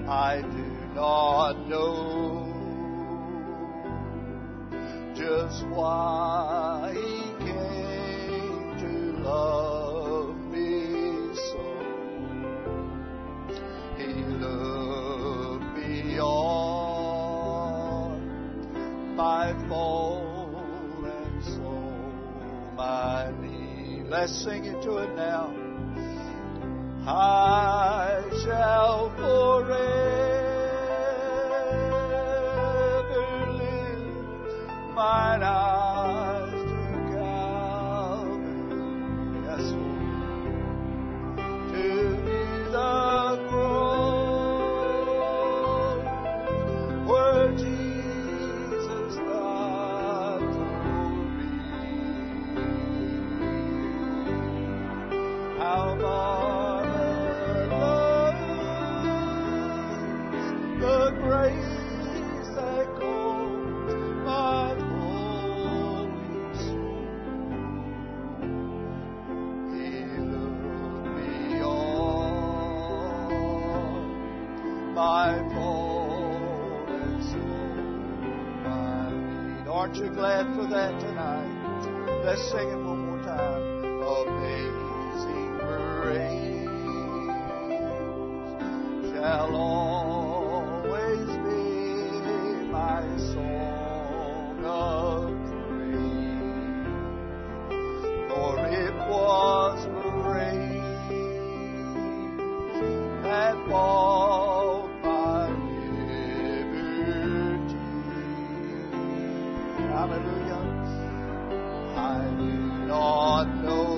I do not know just why He came to love me so. He looked beyond my fallen soul, my need. Let's sing into it now. I shall forever lift mine eyes to Calvary, yes, to view the cross where Jesus died for me. How the grace that calls my holy soul. He looked beyond my fallen soul, my need. Aren't you glad for that tonight? Let's sing it one more time. Amazing grace shall always be my song of praise, for it was grace that bought my liberty. Hallelujah. I do not know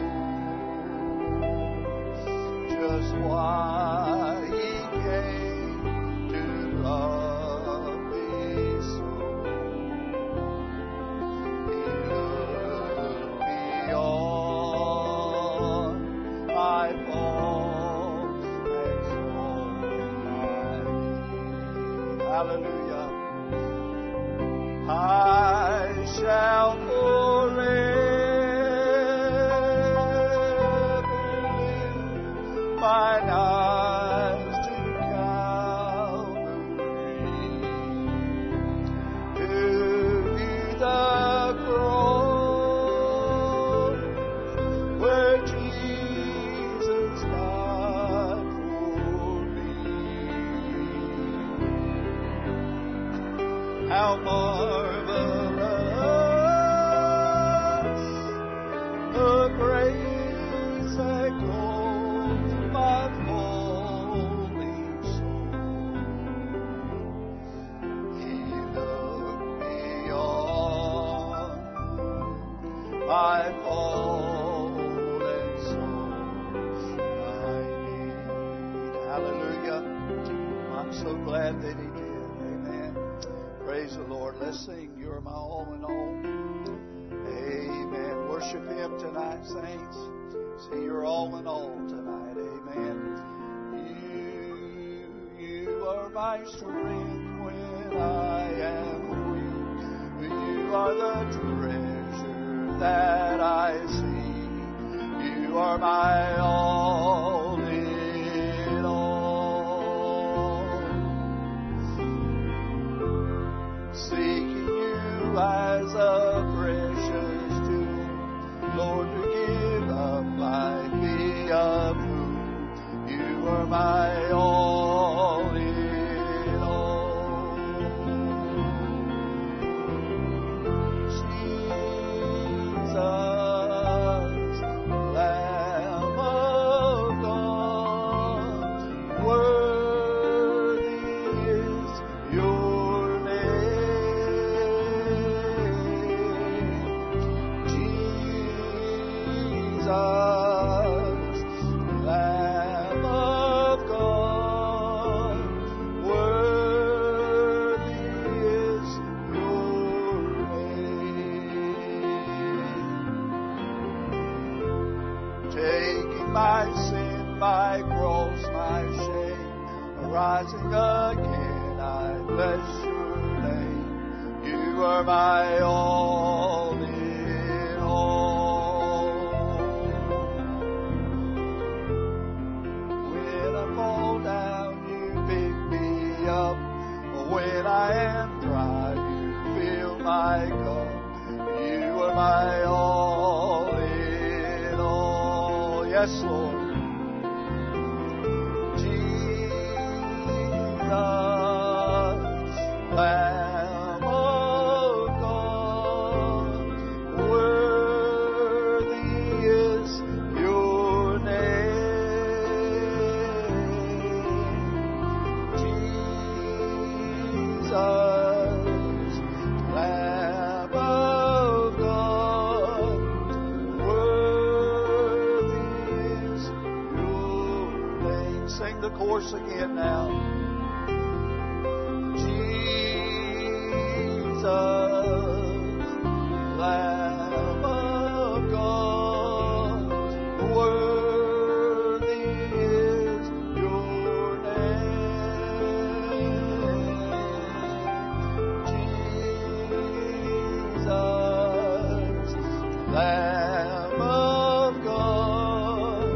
just why He came to love me so. He looked beyond my faults and saw my need. Hallelujah. I shall forever lift mine eyes to Calvary, to view the cross where Jesus died for me. How marvelous the grace that calls my falling soul. He looked beyond my fallen soul, my need. Hallelujah. I'm so glad that He did. Amen. Praise the Lord. Let's sing, You're My All in All. Amen. Worship Him tonight, saints. See, you're all in all tonight. Amen. You are my strength when I am weak. You are the treasure that I seek. You are my all in all. Seeking You as a precious jewel, Lord, to give up life, be a fool. You are my all in all. Jesus, Lamb of God, worthy is Your name. Jesus, Lamb of God, worthy is Your name. Taking my sin, my cross, my shame, arising again, I bless Your name. You are my all in all. When I fall down, You pick Yes, Lord. Lamb of God, worthy is your name. Jesus, Lamb of God, worthy is your name. Sing the chorus again now. Lamb of God, worthy is your name. Jesus, Lamb of God,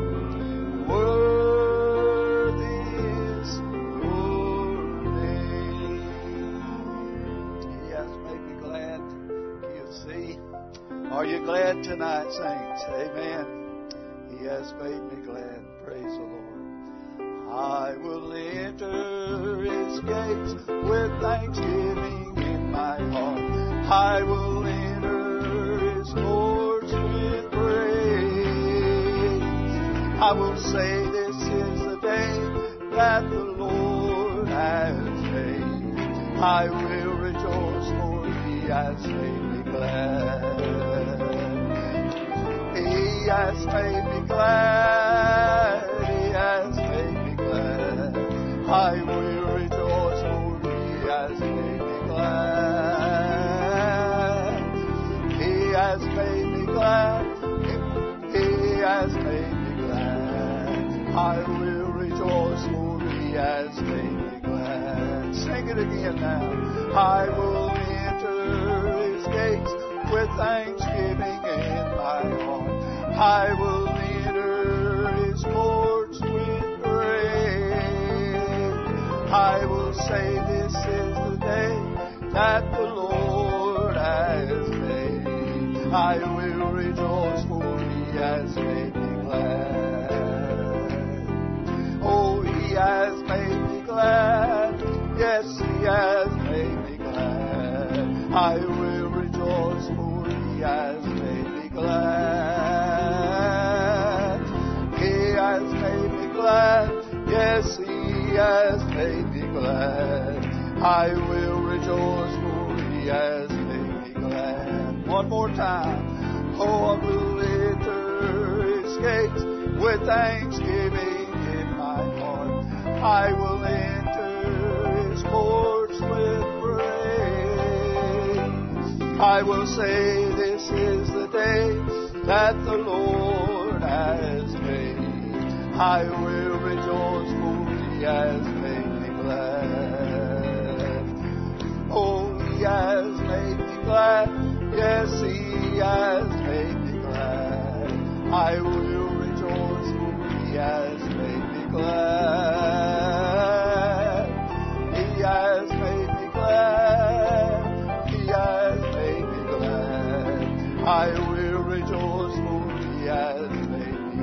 worthy is your name. He has made me glad. See, are you glad tonight, saints? Amen. He has made me glad. Praise the Lord. I will enter His gates with thanksgiving in my heart. I will enter His courts with praise. I will say this is the day that the Lord has made. I will rejoice, for He has made me glad. He has made me glad. He has made me glad. I will rejoice, for He has made me glad. He has made me glad. He has made me glad. I will rejoice, for He has made me glad. Sing it again now. I will enter His gates with thanksgiving in my heart. I will enter His courts with praise. I will say this is the day that the Lord has made. I will rejoice, for He has made me glad. Oh, He has made me glad. Yes, He has made me glad. I will rejoice, for He has made me glad. He has made me glad. Yes, He has made me glad. I will rejoice, for He has made me glad. One more time. Oh, I will enter His gates with thanksgiving in my heart. I will enter His courts with praise. I will say this is the day that the Lord has made. I will rejoice, for He has made me glad. Oh, He has made me glad. Yes, He has made me glad. I will rejoice, for He has made me glad. He has made me glad. He has made me glad. I will rejoice, for He has made me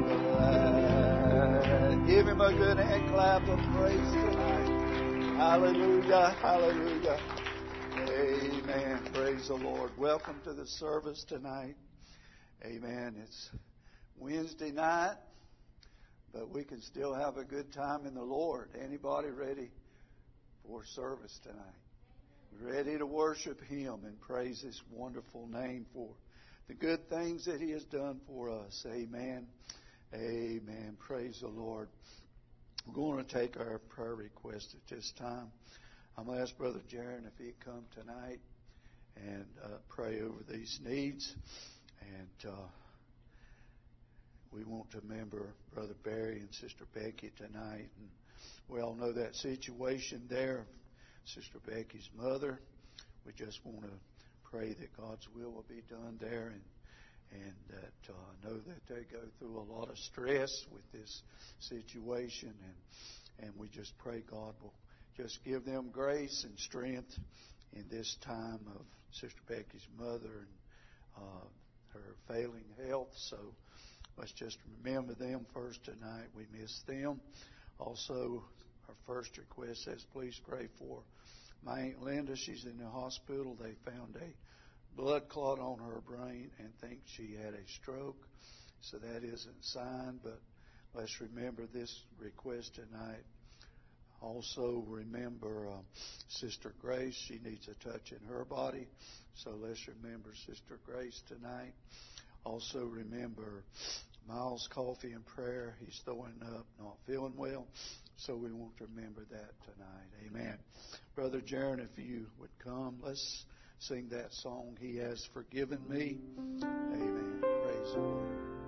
glad. Give Him a good hand clap of praise tonight. Hallelujah, hallelujah. Amen. Praise the Lord. Welcome to the service tonight. Amen. It's Wednesday night, but we can still have a good time in the Lord. Anybody ready for service tonight? Ready to worship Him and praise His wonderful name for the good things that He has done for us. Amen. Amen. Praise the Lord. We're going to take our prayer request at this time. I'm going to ask Brother Jaron if he'd come tonight and pray over these needs. And we want to remember Brother Barry and Sister Becky tonight. And we all know that situation there, Sister Becky's mother. We just want to pray that God's will be done there, and that know that they go through a lot of stress with this situation, and we just pray God will just give them grace and strength in this time of Sister Becky's mother and her failing health. So let's just remember them first tonight. We miss them. Also, our first request says, please pray for my Aunt Linda. She's in the hospital. They found a blood clot on her brain and think she had a stroke. So that isn't signed, but let's remember this request tonight. Also remember Sister Grace. She needs a touch in her body. So let's remember Sister Grace tonight. Also remember Miles Coffey in prayer. He's throwing up, not feeling well. So we want to remember that tonight. Amen. Brother Jaron, if you would come, let's sing that song, He Has Forgiven Me. Amen. Praise the Lord.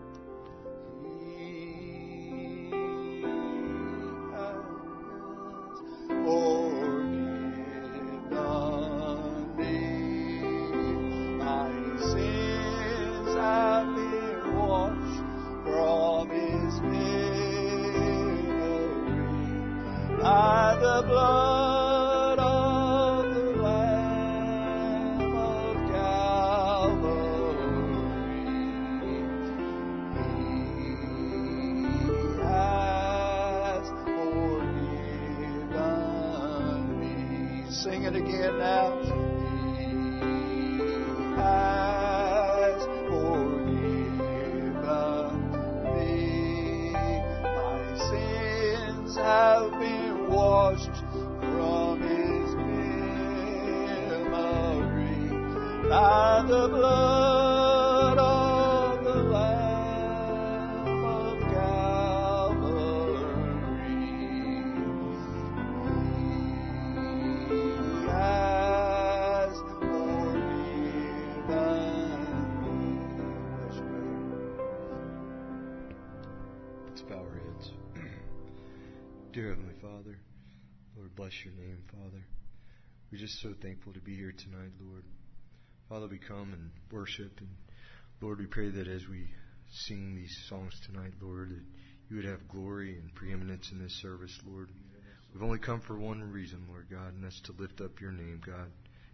Dear Heavenly Father, Lord, bless your name, Father. We're just so thankful to be here tonight, Lord. Father, we come and worship, and Lord, we pray that as we sing these songs tonight, Lord, that you would have glory and preeminence in this service, Lord. We've only come for one reason, Lord God, and that's to lift up your name, God.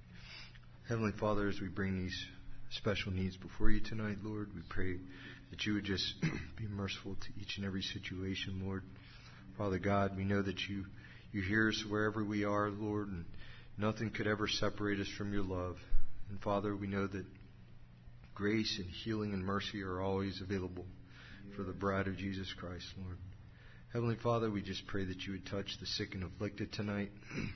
Heavenly Father, as we bring these special needs before you tonight, Lord, we pray that you would just be merciful to each and every situation, Lord. Father God, we know that you hear us wherever we are, Lord, and nothing could ever separate us from your love. And Father, we know that grace and healing and mercy are always available for the bride of Jesus Christ, Lord. Heavenly Father, we just pray that you would touch the sick and afflicted tonight.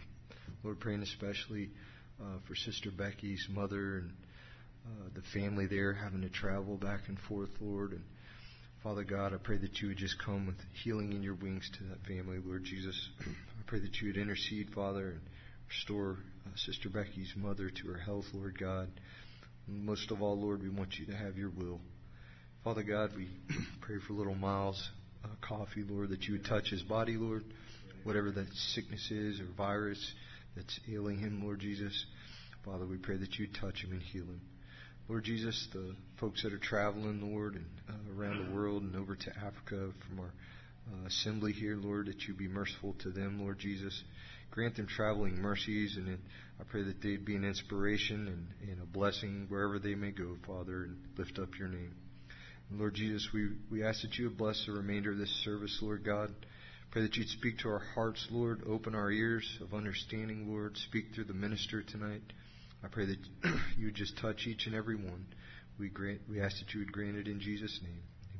Lord, praying especially for Sister Becky's mother and the family there having to travel back and forth, Lord. And Father God, I pray that you would just come with healing in your wings to that family, Lord Jesus. I pray that you would intercede, Father, and restore Sister Becky's mother to her health, Lord God. And most of all, Lord, we want you to have your will. Father God, we pray for little Miles Coffey, Lord, that you would touch his body, Lord, whatever that sickness is or virus that's ailing him, Lord Jesus. Father, we pray that you would touch him and heal him. Lord Jesus, the folks that are traveling, Lord, and around the world and over to Africa from our assembly here, Lord, that you be merciful to them, Lord Jesus. Grant them traveling mercies, and I pray that they'd be an inspiration and a blessing wherever they may go, Father, and lift up your name. And Lord Jesus, we ask that you would bless the remainder of this service, Lord God. Pray that you'd speak to our hearts, Lord. Open our ears of understanding, Lord. Speak through the minister tonight. I pray that you would just touch each and every one. We ask that you would grant it in Jesus' name.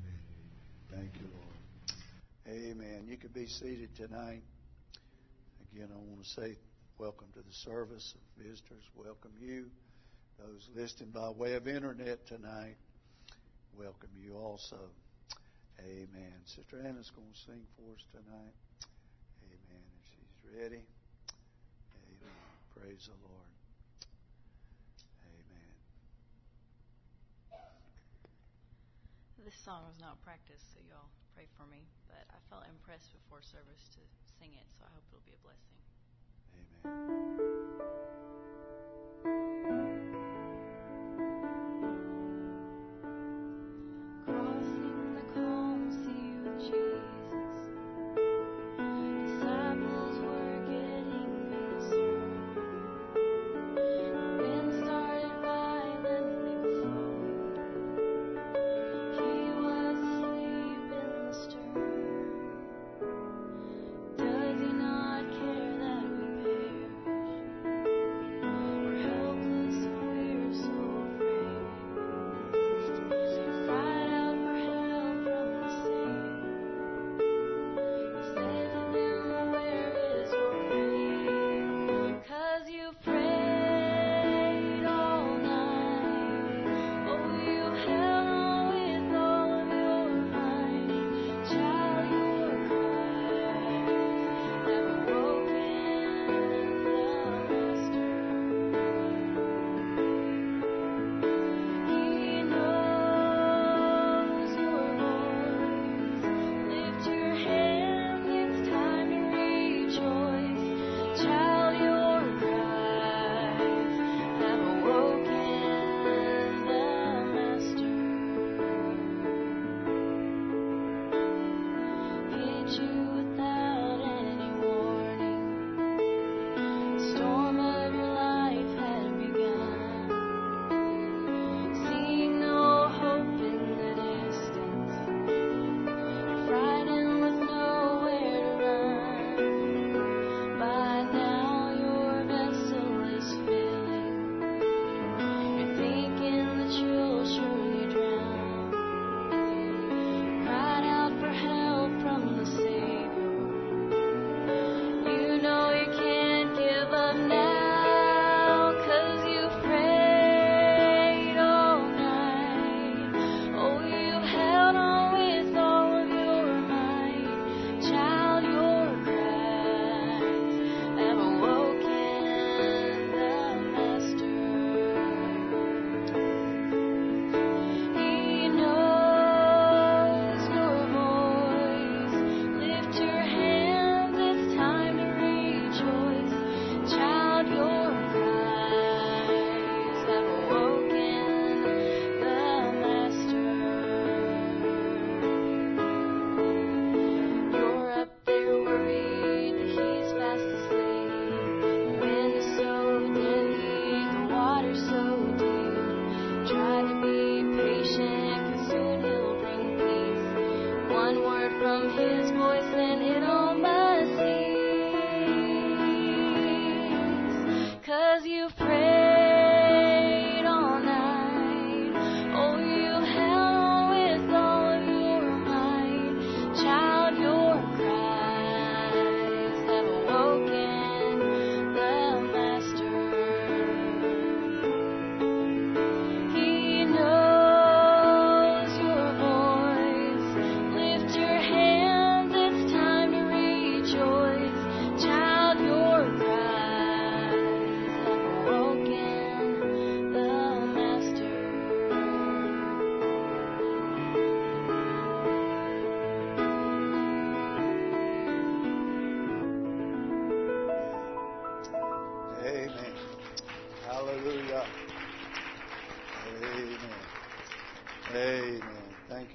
Amen. Thank you, Lord. Amen. You can be seated tonight. Again, I want to say welcome to the service. Visitors, welcome you. Those listening by way of internet tonight, welcome you also. Amen. Sister Anna's going to sing for us tonight. Amen. If she's ready. Amen. Praise the Lord. This song was not practiced, so y'all pray for me. But I felt impressed before service to sing it, so I hope it'll be a blessing. Amen. Crossing the calm sea with Jesus, disciples were getting concerned. The wind started violently blowing. He was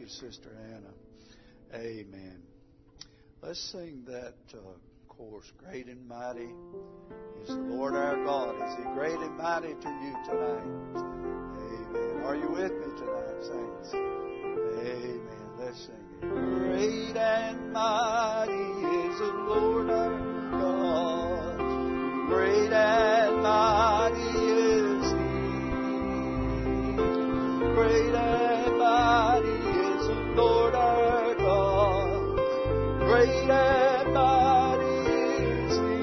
Sister Anna. Amen. Let's sing that chorus. Great and mighty is the Lord our God. Is He great and mighty to you tonight? Amen. Are you with me tonight, saints? Amen. Let's sing it. Great and mighty is the Lord our God. Great and mighty is He. Great and mighty is the Lord our God. Great and mighty is He.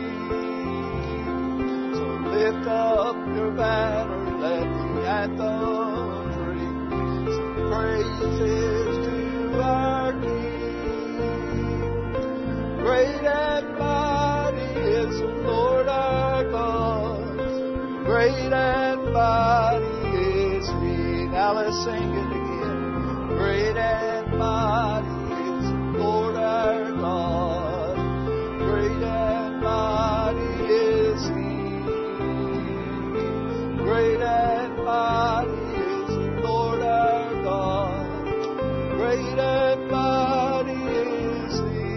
So lift up your banner, let the anthem ring. Sing praises to our King. Great and mighty is the Lord our God. Great and mighty is He. Now let's sing it again. Great and mighty is the Lord our God. Great and mighty is He. Great and mighty is the Lord our God. Great and mighty is He.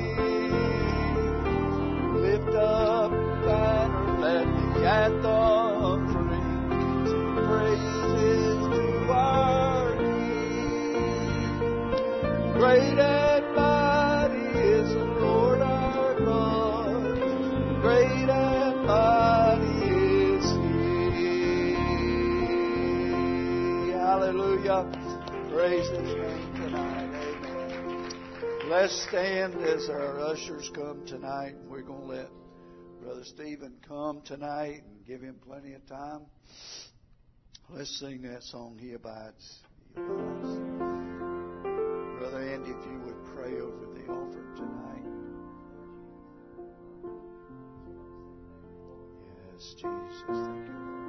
Lift up the banner, let the anthem ring. Sing praises to our King. Great and mighty is the Lord our God. Great and mighty is He. Hallelujah. Praise His name tonight. Amen. Let's stand as our ushers come tonight. We're going to let Brother Stephen come tonight and give him plenty of time. Let's sing that song, He Abides. He Abides. Brother Andy, if you would pray over the offering tonight. Yes, Jesus. Thank you, Lord.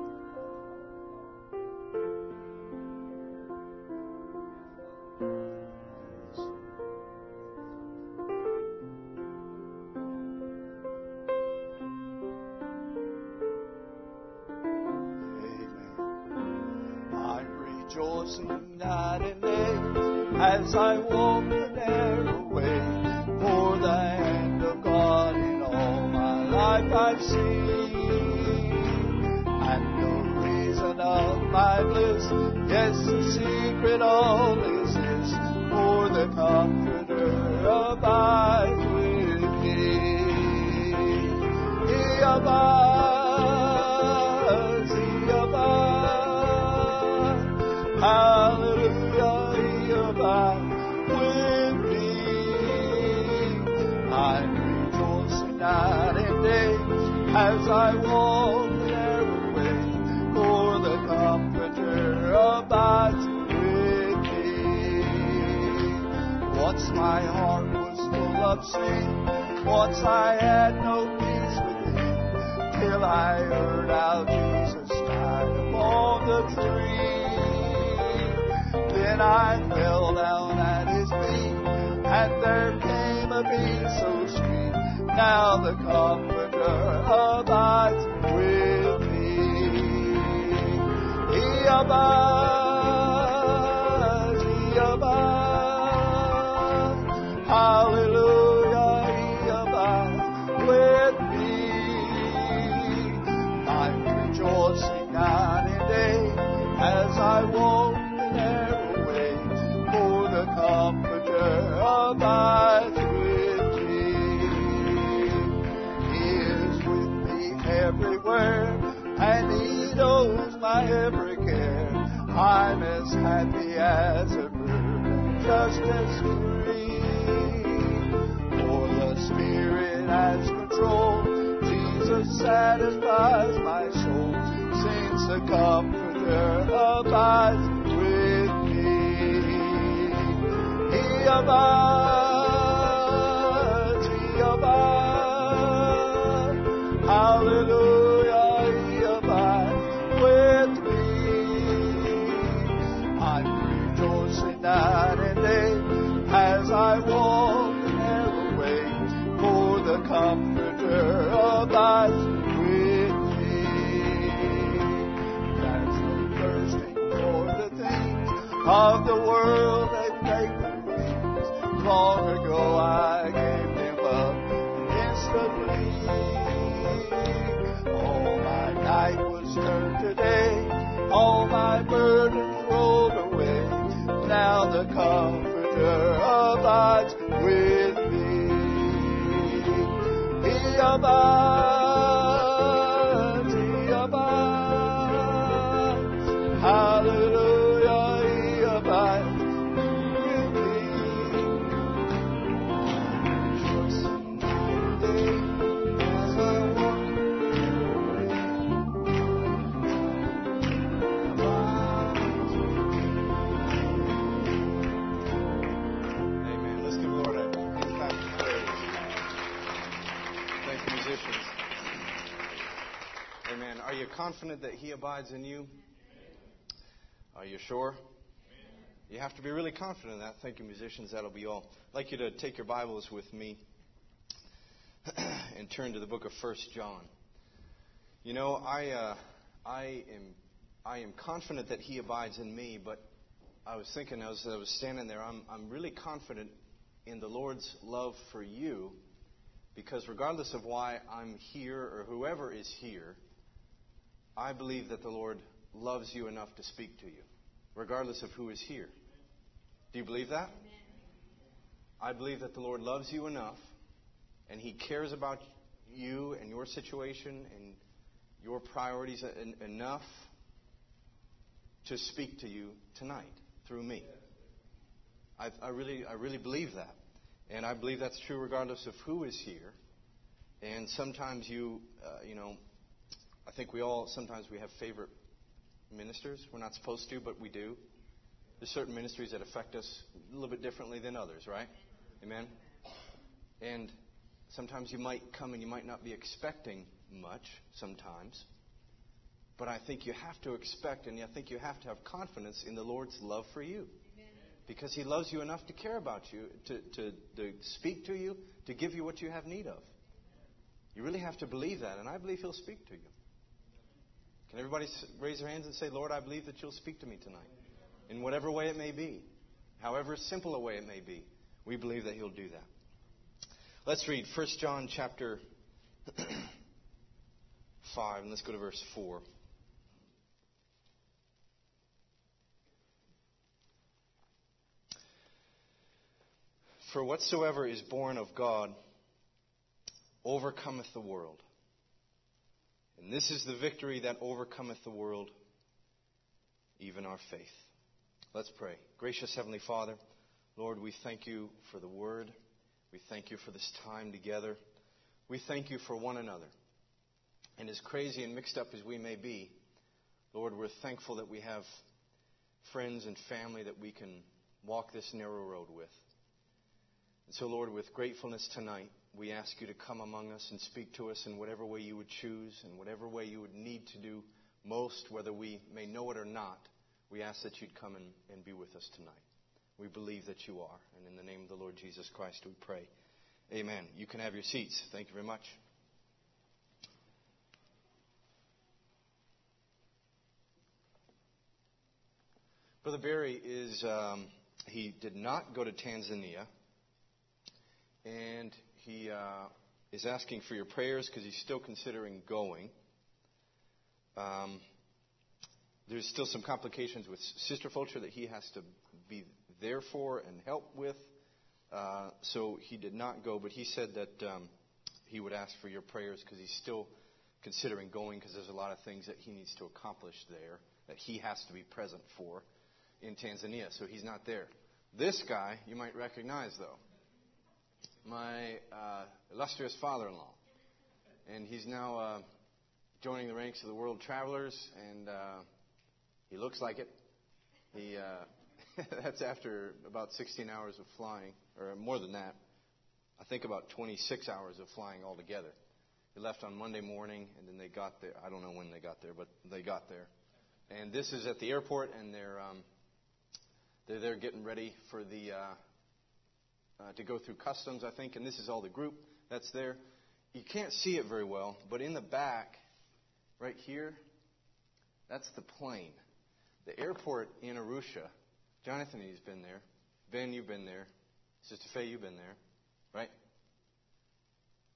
Rejoicing night and day as I walk the narrow way, for the hand of God in all my life I've seen, and the reason of my bliss, yes, the secret all is this, for the Comforter abides with me. He abides, He abides. Hallelujah, He abides with me. I'm rejoicing night and day as I walk the narrow way, for the Comforter abides with me. Once my heart was full of sin, once I had no peace within, till I heard how Jesus died upon the tree. Then I fell down at His feet, and there came a peace so sweet. Now the Comforter abides with me. He abides, He abides. Hallelujah, He abides with me. I'm rejoicing night and day as I walk the narrow way, for the Comforter abides with me. He is with me everywhere, and He knows my every care. I'm as happy as a bird, and just as free, for the Spirit has control. Jesus satisfies my soul, since the Comforter abides with me. He abides, He abides. Hallelujah, He abides with me. I'm rejoicing night and day as I walk the narrow way, for the Comforter abides with me. There's no thirsting for the things of the world that make sleep. All my night was turned to day. All my burdens rolled away. Now the Comforter abides with me. He abides. He abides. Hallelujah. He abides with me. Rejoicing night and day as I walk Amen. Let's give the Lord a clap of praise. Thank you, musicians. Amen. Are you confident that He abides in you? Are you sure? You have to be really confident in that. Thank you, musicians. That'll be all. I'd like you to take your Bibles with me and turn to the book of 1 John. You know, I am confident that He abides in me, but I was thinking as I was standing there, I'm really confident in the Lord's love for you, because regardless of why I'm here or whoever is here, I believe that the Lord loves you enough to speak to you, regardless of who is here. Do you believe that? I believe that the Lord loves you enough, and He cares about you and your situation and your priorities enough to speak to you tonight through me. I really believe that. And I believe that's true regardless of who is here. And sometimes I think sometimes we have favorite ministers. We're not supposed to, but we do. There's certain ministries that affect us a little bit differently than others, right? Amen? And sometimes you might come and you might not be expecting much sometimes. But I think you have to expect, and I think you have to have confidence in the Lord's love for you. Because He loves you enough to care about you, to speak to you, to give you what you have need of. You really have to believe that, and I believe He'll speak to you. Can everybody raise their hands and say, Lord, I believe that You'll speak to me tonight. In whatever way it may be, however simple a way it may be, we believe that He'll do that. Let's read 1 John chapter 5, and let's go to verse 4. For whatsoever is born of God overcometh the world. And this is the victory that overcometh the world, even our faith. Let's pray. Gracious Heavenly Father, Lord, we thank You for the Word. We thank You for this time together. We thank You for one another. And as crazy and mixed up as we may be, Lord, we're thankful that we have friends and family that we can walk this narrow road with. And so, Lord, with gratefulness tonight, we ask You to come among us and speak to us in whatever way You would choose and whatever way You would need to do most, whether we may know it or not. We ask that You'd come and be with us tonight. We believe that You are. And in the name of the Lord Jesus Christ, we pray. Amen. You can have your seats. Thank you very much. Brother Barry he did not go to Tanzania. And he is asking for your prayers because he's still considering going. There's still some complications with Sister Fulcher that he has to be there for and help with. So he did not go, but he said that he would ask for your prayers because he's still considering going because there's a lot of things that he needs to accomplish there that he has to be present for in Tanzania. So he's not there. This guy you might recognize, though. My illustrious father-in-law. And he's now joining the ranks of the World Travelers, and he looks like it. He that's after about 16 hours of flying, or more than that. I think about 26 hours of flying altogether. They left on Monday morning, and then they got there. I don't know when they got there, but they got there. And this is at the airport, and they're there getting ready for the to go through customs, I think, and this is all the group that's there. You can't see it very well, but in the back, right here, that's the plane. The airport in Arusha, Jonathan, he's been there. Ben, you've been there. Sister Faye, you've been there, right?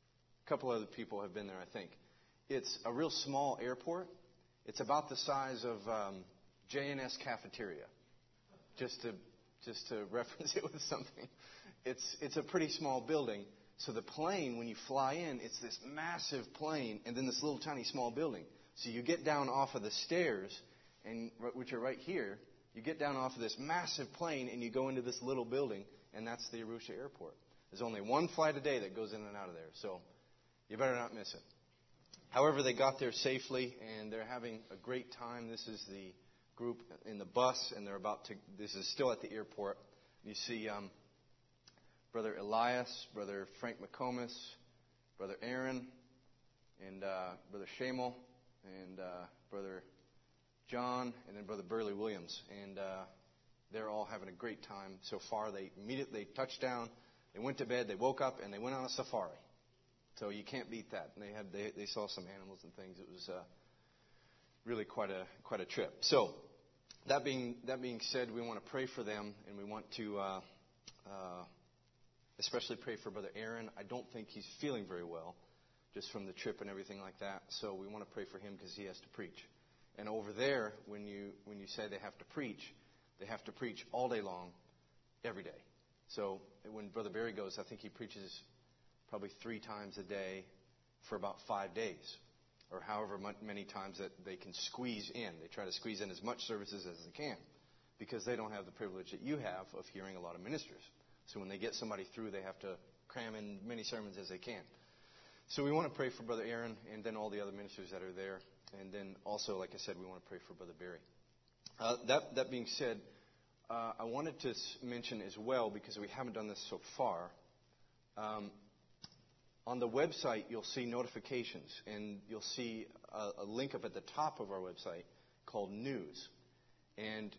A couple other people have been there, I think. It's a real small airport. It's about the size of J&S Cafeteria, just to reference it with something. It's a pretty small building. So the plane, when you fly in, it's this massive plane and then this little tiny small building. So you get down off of the stairs, and which are right here. You get down off of this massive plane and you go into this little building, and that's the Arusha Airport. There's only one flight a day that goes in and out of there, so you better not miss it. However, they got there safely, and they're having a great time. This is the group in the bus, and this is still at the airport. You see Brother Elias, Brother Frank McComas, Brother Aaron, and Brother Shamal, and Brother John, and then Brother Burley Williams. And they're all having a great time so far. They touched down, they went to bed, they woke up, and they went on a safari. So you can't beat that. And they saw some animals and things. It was really quite a trip. So that being said, we want to pray for them, and we want to especially pray for Brother Aaron. I don't think he's feeling very well, just from the trip and everything like that. So we want to pray for him because he has to preach. And over there, when you say they have to preach all day long, every day. So when Brother Barry goes, I think he preaches probably 3 times a day for about 5 days, or however many times that they can squeeze in. They try to squeeze in as much services as they can, because they don't have the privilege that you have of hearing a lot of ministers. So when they get somebody through, they have to cram in many sermons as they can. So we want to pray for Brother Aaron and then all the other ministers that are there. And then also, like I said, we want to pray for Brother Barry. That being said, I wanted to mention as well, because we haven't done this so far, on the website you'll see notifications, and you'll see a link up at the top of our website called News. And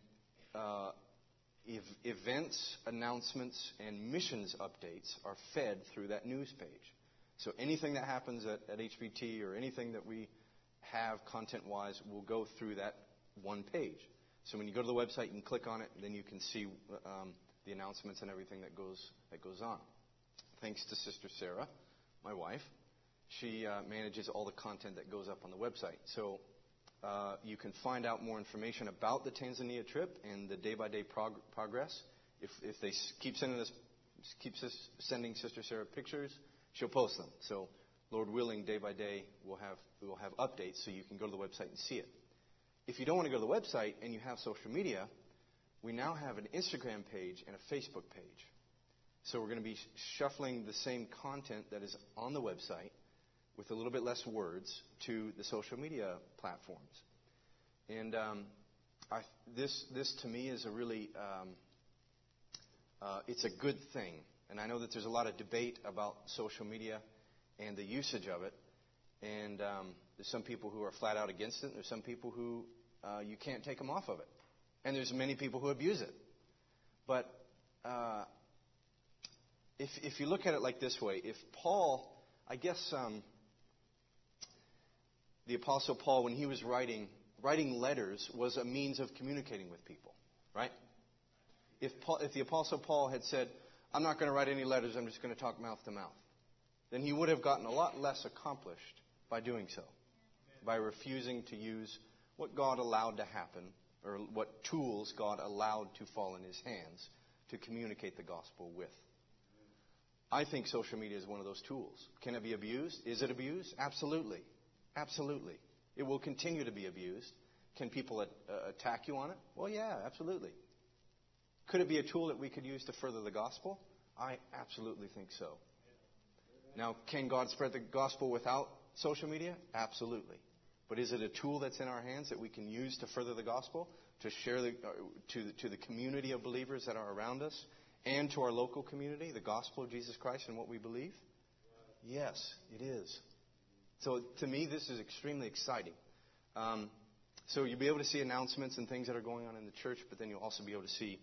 events, announcements, and missions updates are fed through that news page. So anything that happens at HBT or anything that we have content-wise will go through that one page. So when you go to the website, you can click on it, and then you can see the announcements and everything that goes on. Thanks to Sister Sarah, my wife. She manages all the content that goes up on the website. So you can find out more information about the Tanzania trip and the day-by-day progress. If they keep sending Sister Sarah pictures, she'll post them. So Lord willing, day by day, we'll have updates, so you can go to the website and see it. If you don't want to go to the website and you have social media, we now have an Instagram page and a Facebook page. So we're going to be shuffling the same content that is on the website with a little bit less words to the social media platforms. And this to me is a really, it's a good thing. And I know that there's a lot of debate about social media and the usage of it. And there's some people who are flat out against it. And there's some people who you can't take them off of it. And there's many people who abuse it. But if you look at it like this way, if Paul, I guess the Apostle Paul, when he was writing letters was a means of communicating with people, right? If the Apostle Paul had said, I'm not going to write any letters, I'm just going to talk mouth to mouth, then he would have gotten a lot less accomplished by doing so, by refusing to use what God allowed to happen, or what tools God allowed to fall in his hands to communicate the gospel with. I think social media is one of those tools. Can it be abused? Is it abused? Absolutely. Absolutely. It will continue to be abused. Can people attack you on it? Well, yeah, absolutely. Could it be a tool that we could use to further the gospel? I absolutely think so. Now, can God spread the gospel without social media? Absolutely. But is it a tool that's in our hands that we can use to further the gospel, to share to the community of believers that are around us, and to our local community, the gospel of Jesus Christ and what we believe? Yes, it is. So to me, this is extremely exciting. So you'll be able to see announcements and things that are going on in the church, but then you'll also be able to see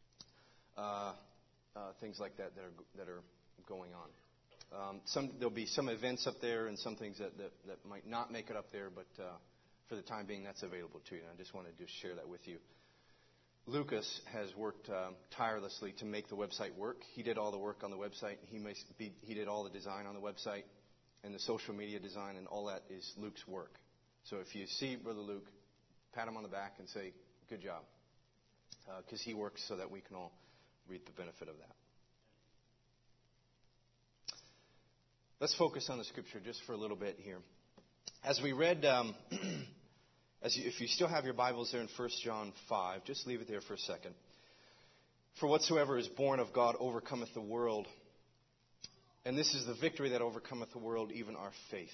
things like that are going on. There'll be some events up there and some things that might not make it up there, but for the time being, that's available to you. And I just wanted to share that with you. Lucas has worked tirelessly to make the website work. He did all the work on the website. He did all the design on the website. and the social media design and all that is Luke's work. So if you see Brother Luke, pat him on the back and say, good job. Because he works so that we can all reap the benefit of that. Let's focus on the Scripture just for a little bit here. As we read, if you still have your Bibles there in 1 John 5, just leave it there for a second. For whatsoever is born of God overcometh the world. And this is the victory that overcometh the world, even our faith.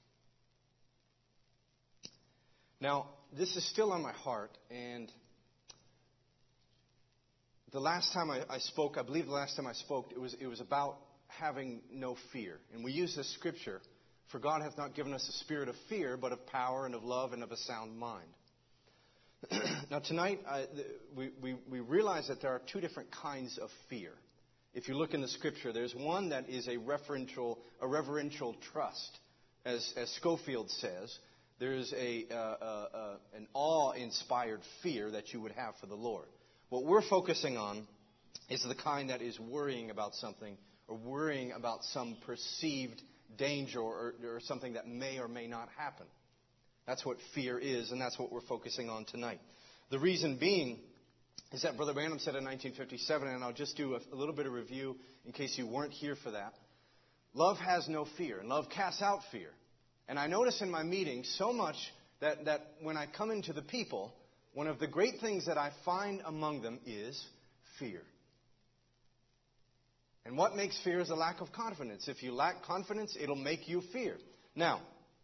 Now, this is still on my heart, and the last time I spoke, I believe the last time I spoke, it was about having no fear. And we use this scripture, for God hath not given us a spirit of fear, but of power and of love and of a sound mind. Now tonight, we realize that there are two different kinds of fear. If you look in the scripture, there's one that is a reverential trust. As Schofield says, there's an awe-inspired fear that you would have for the Lord. What we're focusing on is the kind that is worrying about something or worrying about some perceived danger or something that may or may not happen. That's what fear is, and that's what we're focusing on tonight. The reason being is that Brother Branham said in 1957, and I'll just do a little bit of review in case you weren't here for that. Love has no fear, and love casts out fear. And I notice in my meetings so much that when I come into the people, one of the great things that I find among them is fear. And what makes fear is a lack of confidence. If you lack confidence, it'll make you fear. Now,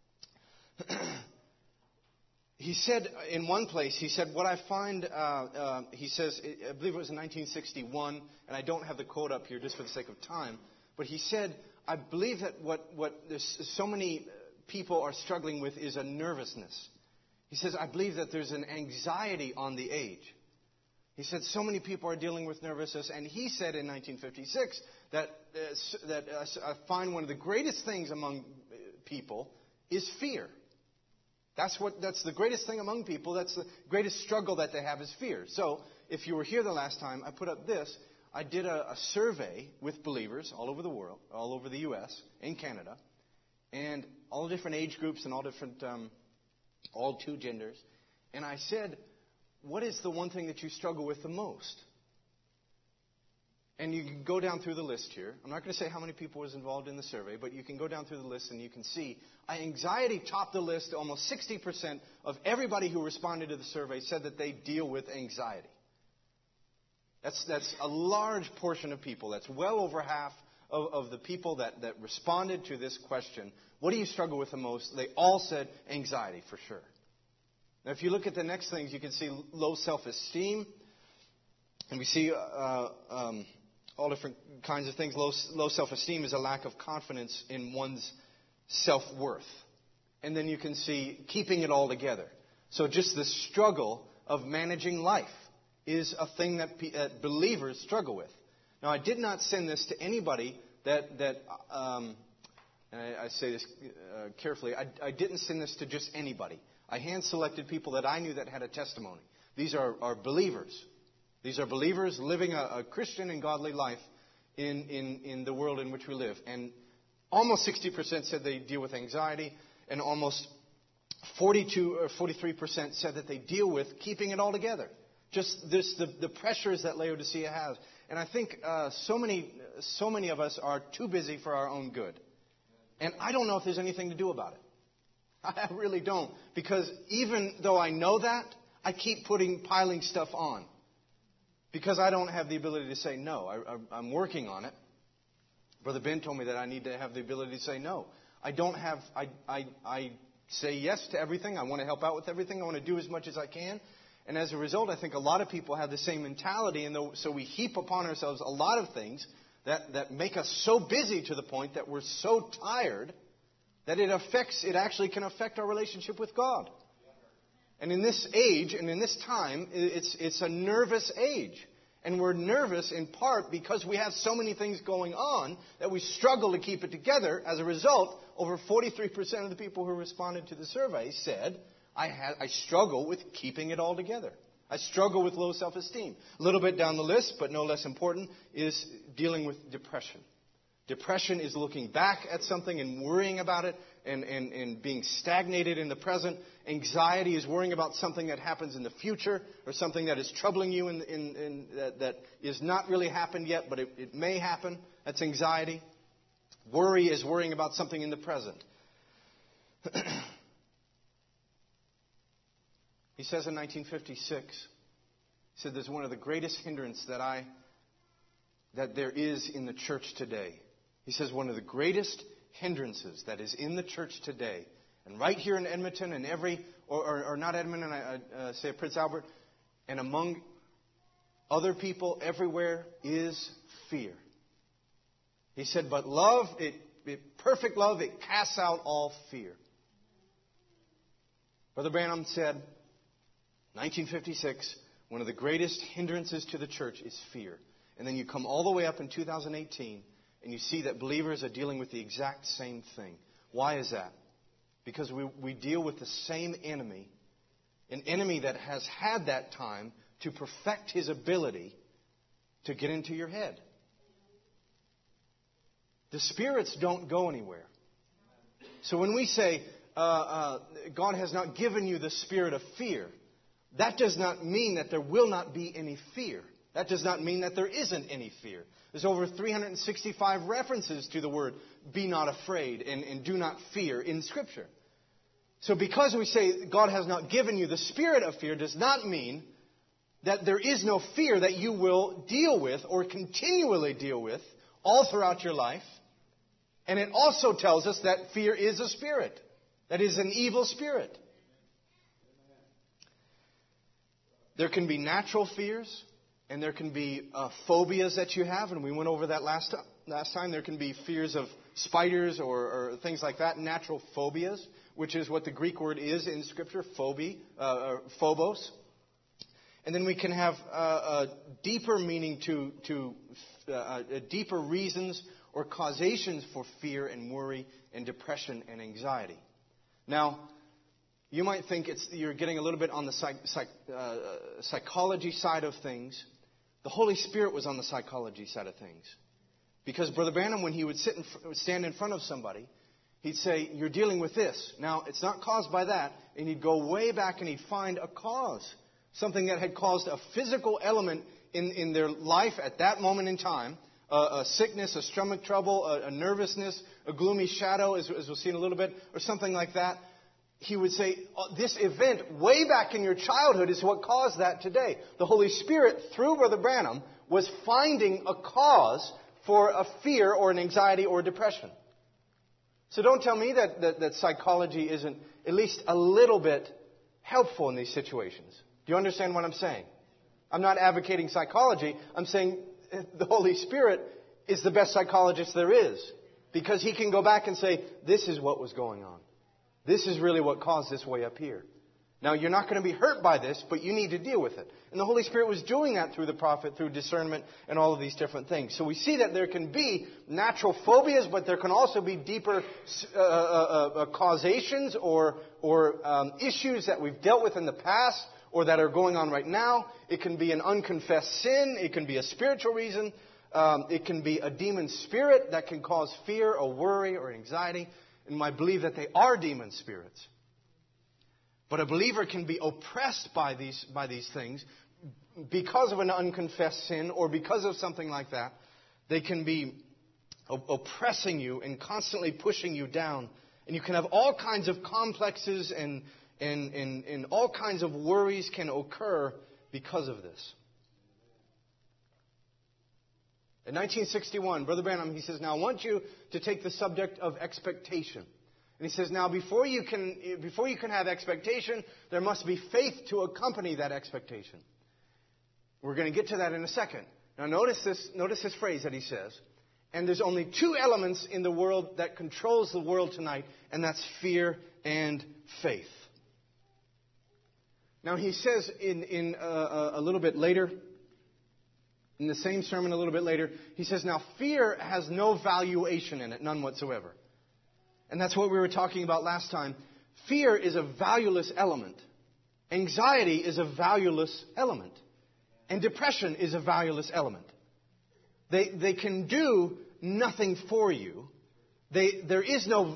he said in one place, he said, what I find, he says, I believe it was in 1961, and I don't have the quote up here just for the sake of time, but he said, I believe that what so many people are struggling with is a nervousness. He says, I believe that there's an anxiety on the age. He said so many people are dealing with nervousness, and he said in 1956 that I find one of the greatest things among people is fear. That's the greatest thing among people. That's the greatest struggle that they have is fear. So if you were here the last time, I put up this. I did a survey with believers all over the world, all over the U.S., in Canada, and all different age groups and all two genders. And I said, what is the one thing that you struggle with the most? And you can go down through the list here. I'm not going to say how many people was involved in the survey, but you can go down through the list and you can see anxiety topped the list. Almost 60% of everybody who responded to the survey said that they deal with anxiety. That's a large portion of people. That's well over half of the people that responded to this question. What do you struggle with the most? They all said anxiety for sure. Now, if you look at the next things, you can see low self-esteem. And we see all different kinds of things. Low self-esteem is a lack of confidence in one's self-worth. And then you can see keeping it all together. So just the struggle of managing life is a thing that believers struggle with. Now, I did not send this to anybody and I say this carefully, I didn't send this to just anybody. I hand-selected people that I knew that had a testimony. These are believers. These are believers living a Christian and godly life in the world in which we live. And almost 60% said they deal with anxiety, and almost 42 or 43% said that they deal with keeping it all together. Just the pressures that Laodicea has. And I think so many of us are too busy for our own good. And I don't know if there's anything to do about it. I really don't. Because even though I know that, I keep piling stuff on. Because I don't have the ability to say no. I'm working on it. Brother Ben told me that I need to have the ability to say no. I don't have, I say yes to everything. I want to help out with everything. I want to do as much as I can. And as a result, I think a lot of people have the same mentality. And so we heap upon ourselves a lot of things that make us so busy to the point that we're so tired that it actually can affect our relationship with God. And in this age and in this time, it's a nervous age. And we're nervous in part because we have so many things going on that we struggle to keep it together. As a result, over 43% of the people who responded to the survey said, I struggle with keeping it all together. I struggle with low self-esteem. A little bit down the list, but no less important, is dealing with depression. Depression is looking back at something and worrying about it and being stagnated in the present. Anxiety is worrying about something that happens in the future or something that is troubling you that is not really happened yet, but it may happen. That's anxiety. Worry is worrying about something in the present. He says in 1956, he said, there's one of the greatest hindrances that there is in the church today. He says one of the greatest hindrances that is in the church today, and right here in Edmonton and or not Edmonton, I say Prince Albert, and among other people everywhere is fear. He said, but love, perfect love, it casts out all fear. Brother Branham said, 1956, one of the greatest hindrances to the church is fear. And then you come all the way up in 2018, and you see that believers are dealing with the exact same thing. Why is that? Because we deal with the same enemy, an enemy that has had that time to perfect his ability to get into your head. The spirits don't go anywhere. So when we say, God has not given you the spirit of fear, that does not mean that there will not be any fear. That does not mean that there isn't any fear. There's over 365 references to the word, be not afraid, and do not fear in Scripture. So because we say God has not given you the spirit of fear does not mean that there is no fear that you will deal with or continually deal with all throughout your life. And it also tells us that fear is a spirit. That is an evil spirit. There can be natural fears, and there can be phobias that you have, and we went over that last time. There can be fears of spiders or things like that, natural phobias, which is what the Greek word is in Scripture, phobos. And then we can have a deeper meaning to deeper reasons or causations for fear and worry and depression and anxiety. Now, you might think you're getting a little bit on the psychology side of things. The Holy Spirit was on the psychology side of things. Because Brother Branham, when he would stand in front of somebody, he'd say, you're dealing with this. Now, it's not caused by that. And he'd go way back and he'd find a cause. Something that had caused a physical element in their life at that moment in time. A sickness, a stomach trouble, a nervousness, a gloomy shadow, as we'll see in a little bit, or something like that. He would say, this event way back in your childhood is what caused that today. The Holy Spirit, through Brother Branham, was finding a cause for a fear or an anxiety or a depression. So don't tell me that psychology isn't at least a little bit helpful in these situations. Do you understand what I'm saying? I'm not advocating psychology. I'm saying the Holy Spirit is the best psychologist there is. Because He can go back and say, this is what was going on. This is really what caused this way up here. Now, you're not going to be hurt by this, but you need to deal with it. And the Holy Spirit was doing that through the prophet, through discernment, and all of these different things. So we see that there can be natural phobias, but there can also be deeper causations or issues that we've dealt with in the past or that are going on right now. It can be an unconfessed sin. It can be a spiritual reason. It can be a demon spirit that can cause fear or worry or anxiety. And I believe that they are demon spirits. But a believer can be oppressed by these things because of an unconfessed sin or because of something like that. They can be oppressing you and constantly pushing you down. And you can have all kinds of complexes and all kinds of worries can occur because of this. In 1961, Brother Branham, he says, now I want you to take the subject of expectation. And he says, now before you can have expectation, there must be faith to accompany that expectation. We're going to get to that in a second. Now notice this phrase that he says. And there's only two elements in the world that controls the world tonight, and that's fear and faith. Now he says in a little bit later, in the same sermon a little bit later, he says, now fear has no valuation in it, none whatsoever. And that's what we were talking about last time. Fear is a valueless element. Anxiety is a valueless element. And depression is a valueless element. They can do nothing for you. There is no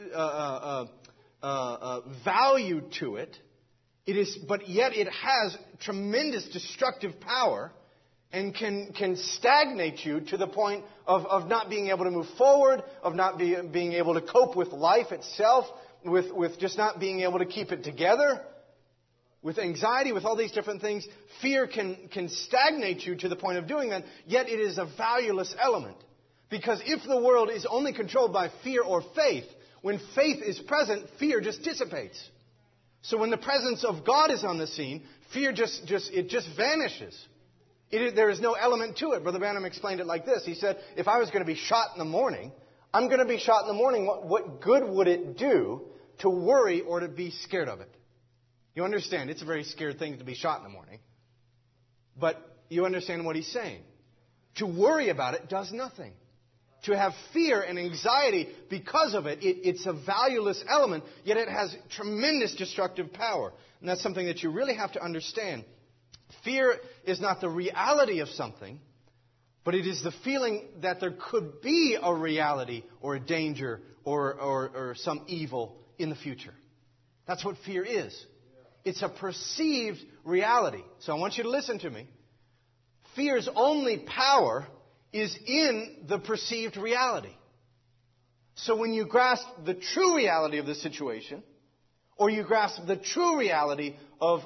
value to it. But yet it has tremendous destructive power and can stagnate you to the point of not being able to move forward, of not being able to cope with life itself, with just not being able to keep it together, with anxiety, with all these different things. Fear can stagnate you to the point of doing that, yet it is a valueless element. Because if the world is only controlled by fear or faith, when faith is present, fear just dissipates. So when the presence of God is on the scene, fear just vanishes. There is no element to it. Brother Branham explained it like this. He said, if I was going to be shot in the morning, I'm going to be shot in the morning. What good would it do to worry or to be scared of it? You understand, it's a very scared thing to be shot in the morning. But you understand what he's saying. To worry about it does nothing. To have fear and anxiety because of it, it's a valueless element, yet it has tremendous destructive power. And that's something that you really have to understand. Fear is not the reality of something, but it is the feeling that there could be a reality or a danger or some evil in the future. That's what fear is. It's a perceived reality. So I want you to listen to me. Fear's only power is in the perceived reality. So when you grasp the true reality of the situation, or you grasp the true reality of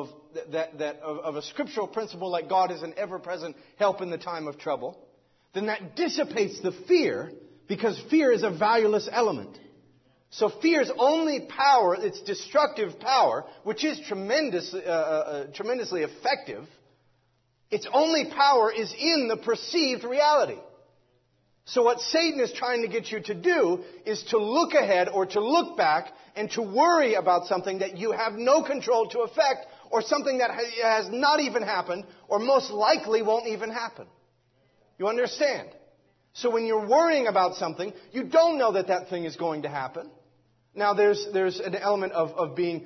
a scriptural principle like God is an ever-present help in the time of trouble, then that dissipates the fear, because fear is a valueless element. So fear's only power, its destructive power, which is tremendously effective, its only power is in the perceived reality. So what Satan is trying to get you to do is to look ahead or to look back and to worry about something that you have no control to affect, or something that has not even happened or most likely won't even happen. You understand? So when you're worrying about something, you don't know that thing is going to happen. Now there's an element of being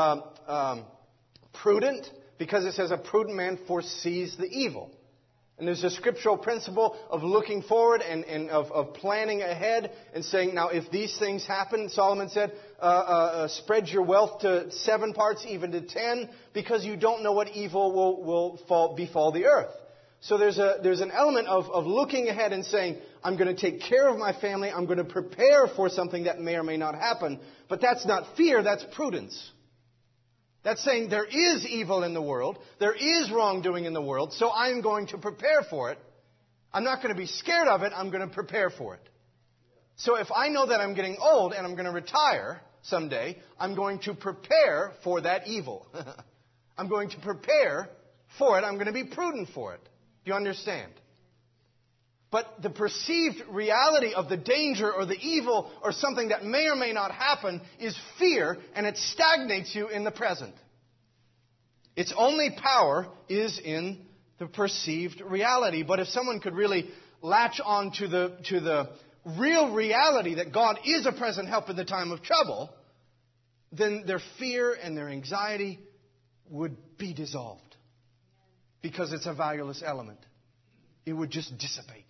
prudent, because it says a prudent man foresees the evil. And there's a scriptural principle of looking forward and of planning ahead and saying, now if these things happen, Solomon said, spread your wealth to 7 parts, even to 10, because you don't know what evil will befall the earth. So there's an element of looking ahead and saying, I'm going to take care of my family, I'm going to prepare for something that may or may not happen. But that's not fear, that's prudence. That's saying there is evil in the world, there is wrongdoing in the world, so I'm going to prepare for it. I'm not going to be scared of it, I'm going to prepare for it. So if I know that I'm getting old and I'm going to retire someday, I'm going to prepare for that evil. I'm going to prepare for it, I'm going to be prudent for it. Do you understand? But the perceived reality of the danger or the evil or something that may or may not happen is fear, and it stagnates you in the present. Its only power is in the perceived reality. But if someone could really latch on to the real reality that God is a present help in the time of trouble, then their fear and their anxiety would be dissolved. Because it's a valueless element. It would just dissipate.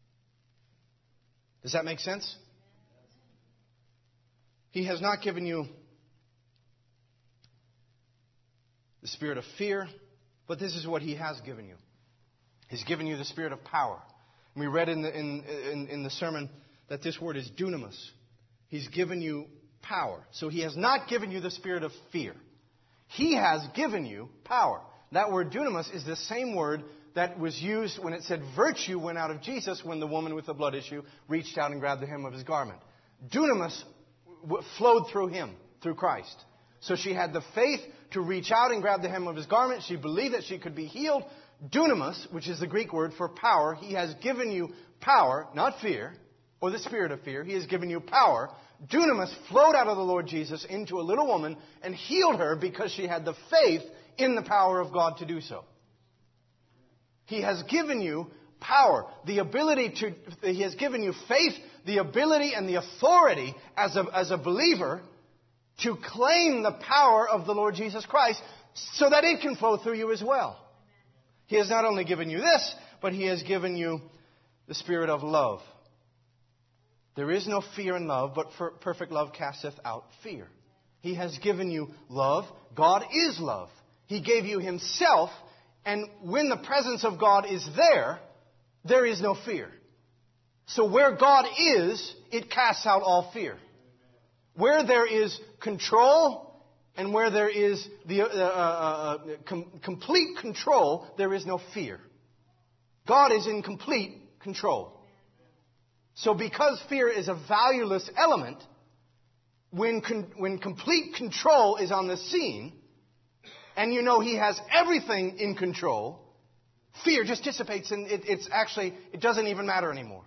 Does that make sense? He has not given you the spirit of fear, but this is what He has given you. He's given you the spirit of power. And we read in the sermon that this word is dunamis. He's given you power. So He has not given you the spirit of fear. He has given you power. That word dunamis is the same word that was used when it said virtue went out of Jesus when the woman with the blood issue reached out and grabbed the hem of His garment. Dunamis flowed through Him, through Christ. So she had the faith to reach out and grab the hem of His garment. She believed that she could be healed. Dunamis, which is the Greek word for power, He has given you power, not fear, or the spirit of fear. He has given you power. Dunamis flowed out of the Lord Jesus into a little woman and healed her because she had the faith in the power of God to do so. He has given you power, the ability to, He has given you faith, the ability and the authority as a believer to claim the power of the Lord Jesus Christ so that it can flow through you as well. He has not only given you this, but He has given you the spirit of love. There is no fear in love, but perfect love casteth out fear. He has given you love. God is love. He gave you Himself, and when the presence of God is there, there is no fear. So where God is, it casts out all fear. Where there is control and where there is the complete control, there is no fear. God is in complete control. So because fear is a valueless element, when complete control is on the scene, and you know He has everything in control, fear just dissipates and it doesn't even matter anymore.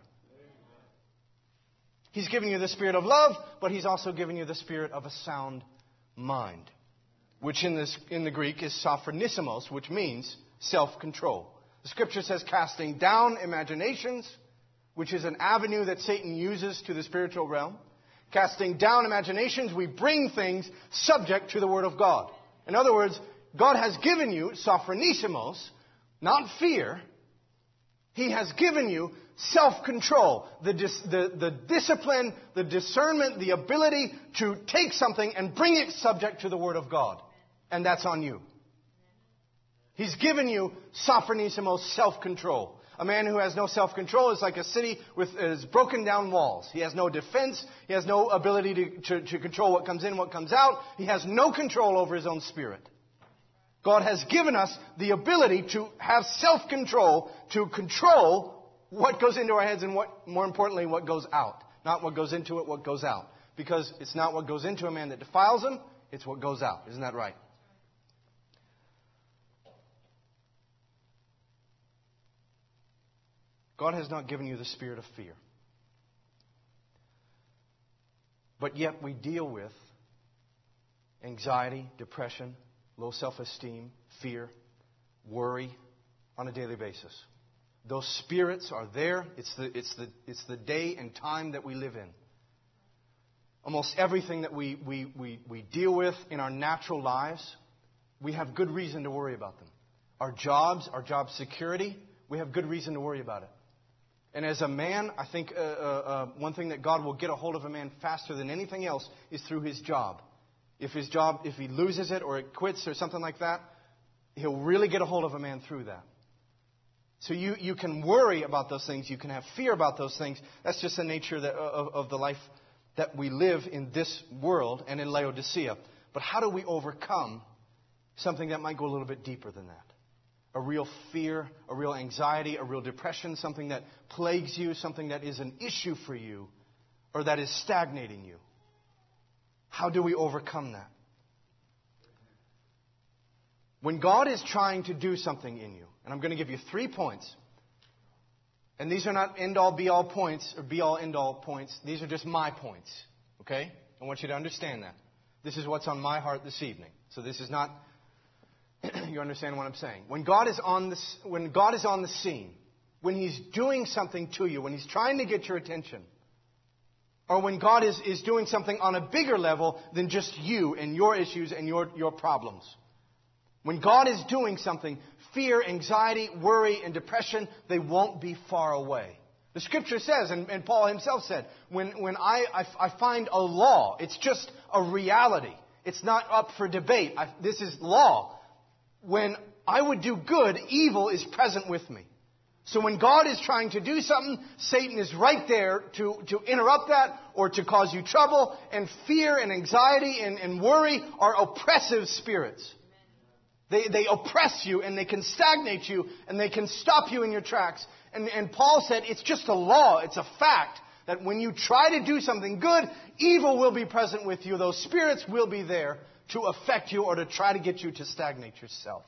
He's given you the spirit of love, but He's also given you the spirit of a sound mind, which in the Greek is sophronismos, which means self-control. The Scripture says casting down imaginations, which is an avenue that Satan uses to the spiritual realm. Casting down imaginations, we bring things subject to the Word of God. In other words, God has given you sophronismos, not fear. He has given you self-control, the discipline, the discernment, the ability to take something and bring it subject to the Word of God. And that's on you. He's given you sophronismos, self-control. A man who has no self-control is like a city with broken down walls. He has no defense. He has no ability to control what comes in, what comes out. He has no control over his own spirit. God has given us the ability to have self-control, to control what goes into our heads and what, more importantly, what goes out. Not what goes into it, what goes out. Because it's not what goes into a man that defiles him, it's what goes out. Isn't that right? God has not given you the spirit of fear. But yet we deal with anxiety, depression, low self-esteem, fear, worry on a daily basis. Those spirits are there. It's the day and time that we live in. Almost everything that we deal with in our natural lives, we have good reason to worry about them. Our jobs, our job security, we have good reason to worry about it. And as a man, I think one thing that God will get a hold of a man faster than anything else is through his job. If he loses it or it quits or something like that, He'll really get a hold of a man through that. So you can worry about those things. You can have fear about those things. That's just the nature of the life that we live in this world and in Laodicea. But how do we overcome something that might go a little bit deeper than that? A real fear, a real anxiety, a real depression, something that plagues you, something that is an issue for you, or that is stagnating you. How do we overcome that? When God is trying to do something in you, and I'm going to give you 3 points, and these are not end-all, be-all points, or be-all, end-all points. These are just my points, okay? I want you to understand that. This is what's on my heart this evening. So this is not... You understand what I'm saying? When God is on the scene, when He's doing something to you, when He's trying to get your attention, or when God is doing something on a bigger level than just you and your issues and your problems. When God is doing something, fear, anxiety, worry, and depression, they won't be far away. The Scripture says, and Paul himself said, when I find a law, it's just a reality. It's not up for debate. This is law. When I would do good, evil is present with me. So when God is trying to do something, Satan is right there to interrupt that or to cause you trouble. And fear and anxiety and worry are oppressive spirits. They oppress you and they can stagnate you and they can stop you in your tracks. And Paul said it's just a law, it's a fact that when you try to do something good, evil will be present with you. Those spirits will be there to affect you or to try to get you to stagnate yourself.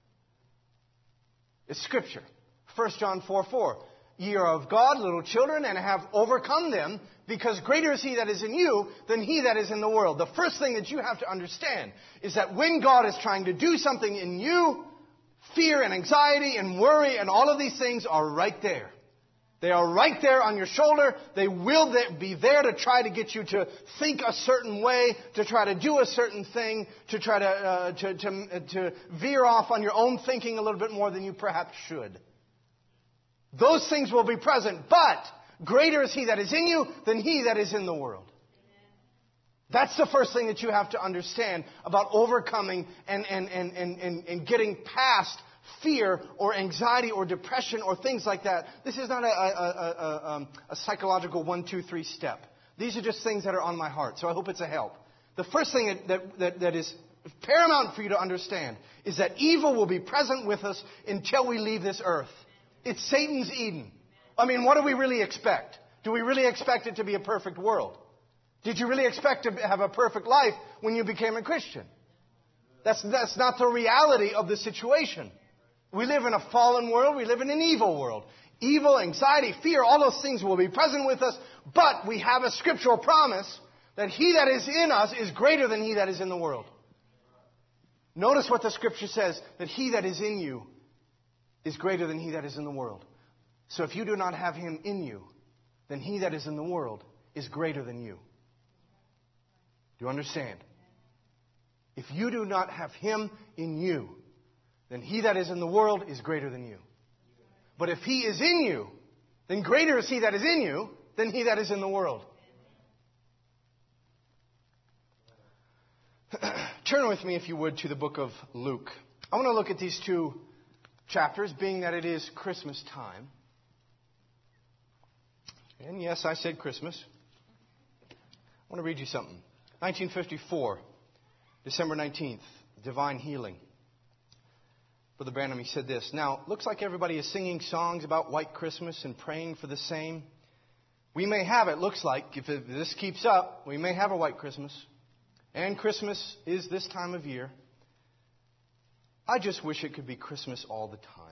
It's Scripture. 1 John 4:4. Ye are of God, little children, and have overcome them, because greater is He that is in you than he that is in the world. The first thing that you have to understand is that when God is trying to do something in you, fear and anxiety and worry and all of these things are right there. They are right there on your shoulder. They will be there to try to get you to think a certain way, to try to do a certain thing, to try to veer off on your own thinking a little bit more than you perhaps should. Those things will be present, but Greater is He that is in you than he that is in the world. That's the first thing that you have to understand about overcoming and getting past fear or anxiety or depression or things like that. This is not a psychological 1, 2, 3 step. These are just things that are on my heart, so I hope it's a help. The first thing that is paramount for you to understand is that evil will be present with us until we leave this earth. It's Satan's Eden. I mean, what do we really expect? Do we really expect it to be a perfect world? Did you really expect to have a perfect life when you became a Christian? That's not the reality of the situation. We live in a fallen world. We live in an evil world. Evil, anxiety, fear, all those things will be present with us. But we have a scriptural promise that He that is in us is greater than he that is in the world. Notice what the Scripture says, that He that is in you is greater than he that is in the world. So if you do not have Him in you, then he that is in the world is greater than you. Do you understand? If you do not have Him in you, then he that is in the world is greater than you. But if He is in you, then greater is He that is in you than he that is in the world. Turn with me, if you would, to the book of Luke. I want to look at these 2 chapters, being that it is Christmas time. And yes, I said Christmas. I want to read you something. 1954, December 19th, divine healing. Brother Branham, he said this. Now, looks like everybody is singing songs about White Christmas and praying for the same. We may have, it looks like, if this keeps up, we may have a White Christmas. And Christmas is this time of year. I just wish it could be Christmas all the time.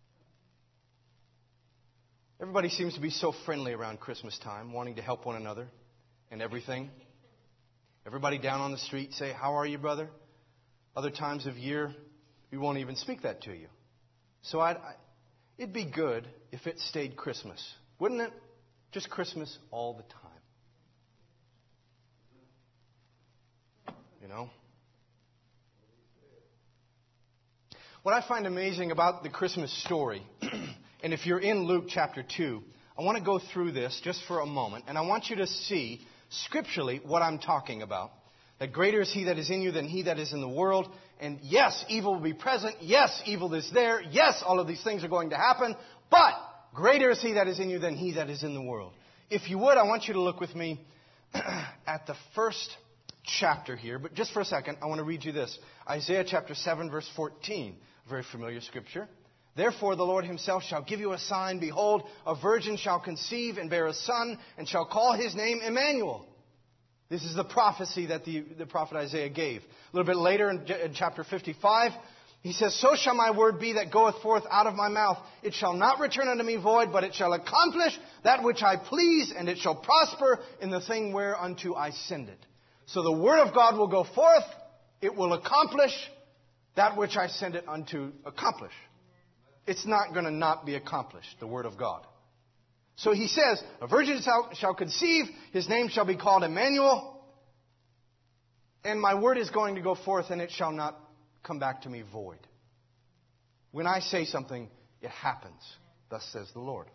Everybody seems to be so friendly around Christmas time, wanting to help one another and everything. Everybody down on the street say, "How are you, brother?" Other times of year, we won't even speak that to you. So it'd be good if it stayed Christmas, wouldn't it? Just Christmas all the time. You know? What I find amazing about the Christmas story, and if you're in Luke chapter 2, I want to go through this just for a moment, and I want you to see scripturally what I'm talking about. That greater is He that is in you than he that is in the world. And yes, evil will be present. Yes, evil is there. Yes, all of these things are going to happen. But greater is He that is in you than he that is in the world. If you would, I want you to look with me at the first chapter here. But just for a second, I want to read you this. Isaiah chapter 7, verse 14. A very familiar scripture. Therefore the Lord Himself shall give you a sign. Behold, a virgin shall conceive and bear a son, and shall call his name Emmanuel. This is the prophecy that the prophet Isaiah gave. A little bit later in chapter 55, he says, "So shall my word be that goeth forth out of my mouth. It shall not return unto me void, but it shall accomplish that which I please, and it shall prosper in the thing whereunto I send it." So the word of God will go forth. It will accomplish that which I send it unto accomplish. It's not going to not be accomplished, the word of God. So He says, a virgin shall conceive, his name shall be called Emmanuel, and my word is going to go forth, and it shall not come back to me void. When I say something, it happens. Thus says the Lord.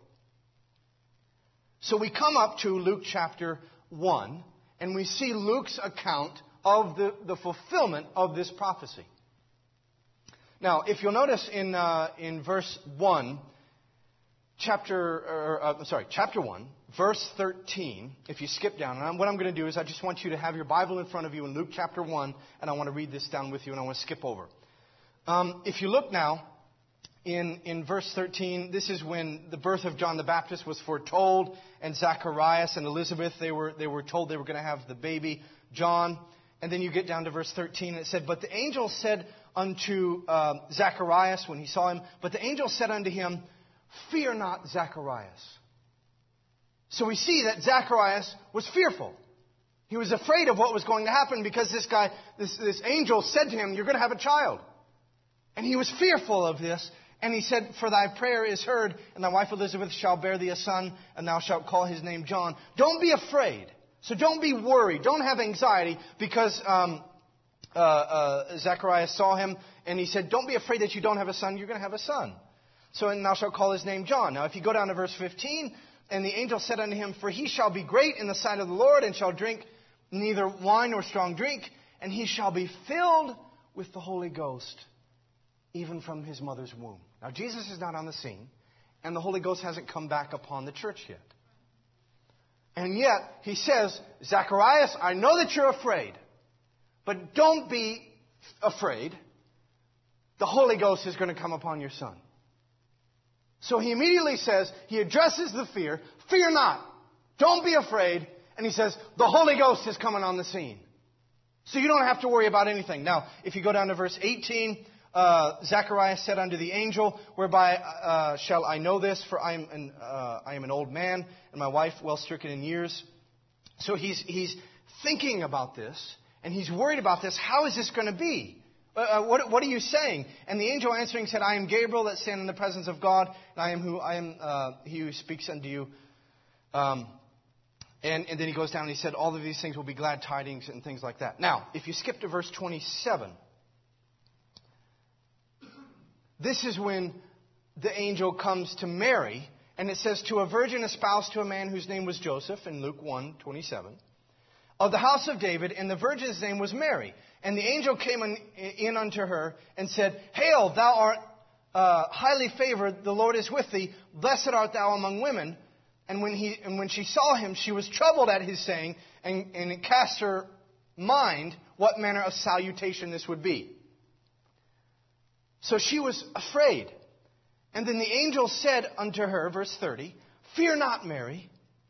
So we come up to Luke chapter 1, and we see Luke's account of the fulfillment of this prophecy. Now, if you'll notice in verse 1, chapter 1, verse 13, if you skip down, and what I'm going to do is I just want you to have your Bible in front of you in Luke chapter 1, and I want to read this down with you, and I want to skip over. If you look now in verse 13, this is when the birth of John the Baptist was foretold, and Zacharias and Elizabeth, they were told they were going to have the baby John. And then you get down to verse 13, and it said, "But the angel said unto Zacharias when he saw him, but the angel said unto him, Fear not, Zacharias." So we see that Zacharias was fearful. He was afraid of what was going to happen because this angel said to him, "You're going to have a child." And he was fearful of this. And he said, "For thy prayer is heard, and thy wife Elizabeth shall bear thee a son, and thou shalt call his name John." Don't be afraid. So don't be worried. Don't have anxiety because Zacharias saw him and he said, "Don't be afraid that you don't have a son. You're going to have a son. So, and thou shalt call his name John." Now, if you go down to verse 15, And the angel said unto him, For he shall be great in the sight of the Lord, and shall drink neither wine nor strong drink, and he shall be filled with the Holy Ghost, even from his mother's womb. Now, Jesus is not on the scene, and the Holy Ghost hasn't come back upon the church yet. And yet, he says, Zacharias, I know that you're afraid, but don't be afraid. The Holy Ghost is going to come upon your son. So he immediately says, he addresses the fear, fear not, don't be afraid, and he says, the Holy Ghost is coming on the scene. So you don't have to worry about anything. Now, if you go down to verse 18, Zacharias said unto the angel, Whereby shall I know this? For I am an old man, and my wife well stricken in years. So he's thinking about this, and he's worried about this. How is this going to be? What are you saying? And the angel answering said, I am Gabriel that stand in the presence of God, and I am he who speaks unto you. And then he goes down and he said, all of these things will be glad tidings and things like that. Now, if you skip to verse 27, this is when the angel comes to Mary, and it says, to a virgin espoused to a man whose name was Joseph, in Luke 1:27, of the house of David, and the virgin's name was Mary. And the angel came in unto her and said, Hail, thou art highly favored, the Lord is with thee, blessed art thou among women. And when she saw him, she was troubled at his saying, and it cast her mind what manner of salutation this would be. So she was afraid. And then the angel said unto her, verse 30, Fear not, Mary,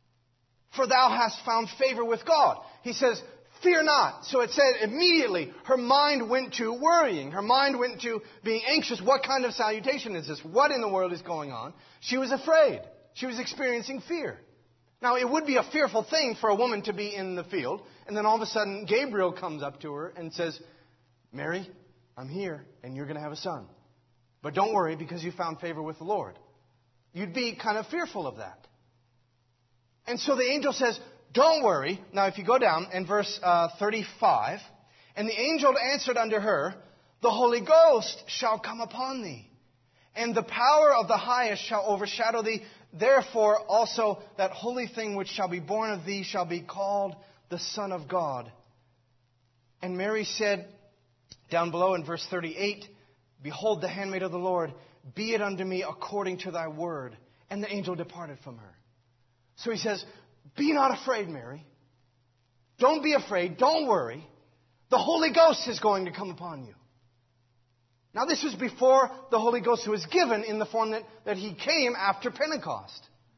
for thou hast found favor with God. He says, fear not. So it said immediately her mind went to worrying. Her mind went to being anxious. What kind of salutation is this? What in the world is going on? She was afraid. She was experiencing fear. Now, it would be a fearful thing for a woman to be in the field, and then all of a sudden Gabriel comes up to her and says, Mary, I'm here, and you're going to have a son. But don't worry, because you found favor with the Lord. You'd be kind of fearful of that. And so the angel says, don't worry. Now, if you go down in verse 35, and the angel answered unto her, the Holy Ghost shall come upon thee, and the power of the highest shall overshadow thee. Therefore also that holy thing which shall be born of thee shall be called the Son of God. And Mary said, down below in verse 38, Behold the handmaid of the Lord, be it unto me according to thy word. And the angel departed from her. So he says, be not afraid, Mary. Don't be afraid. Don't worry. The Holy Ghost is going to come upon you. Now, this was before the Holy Ghost was given in the form that he came after Pentecost.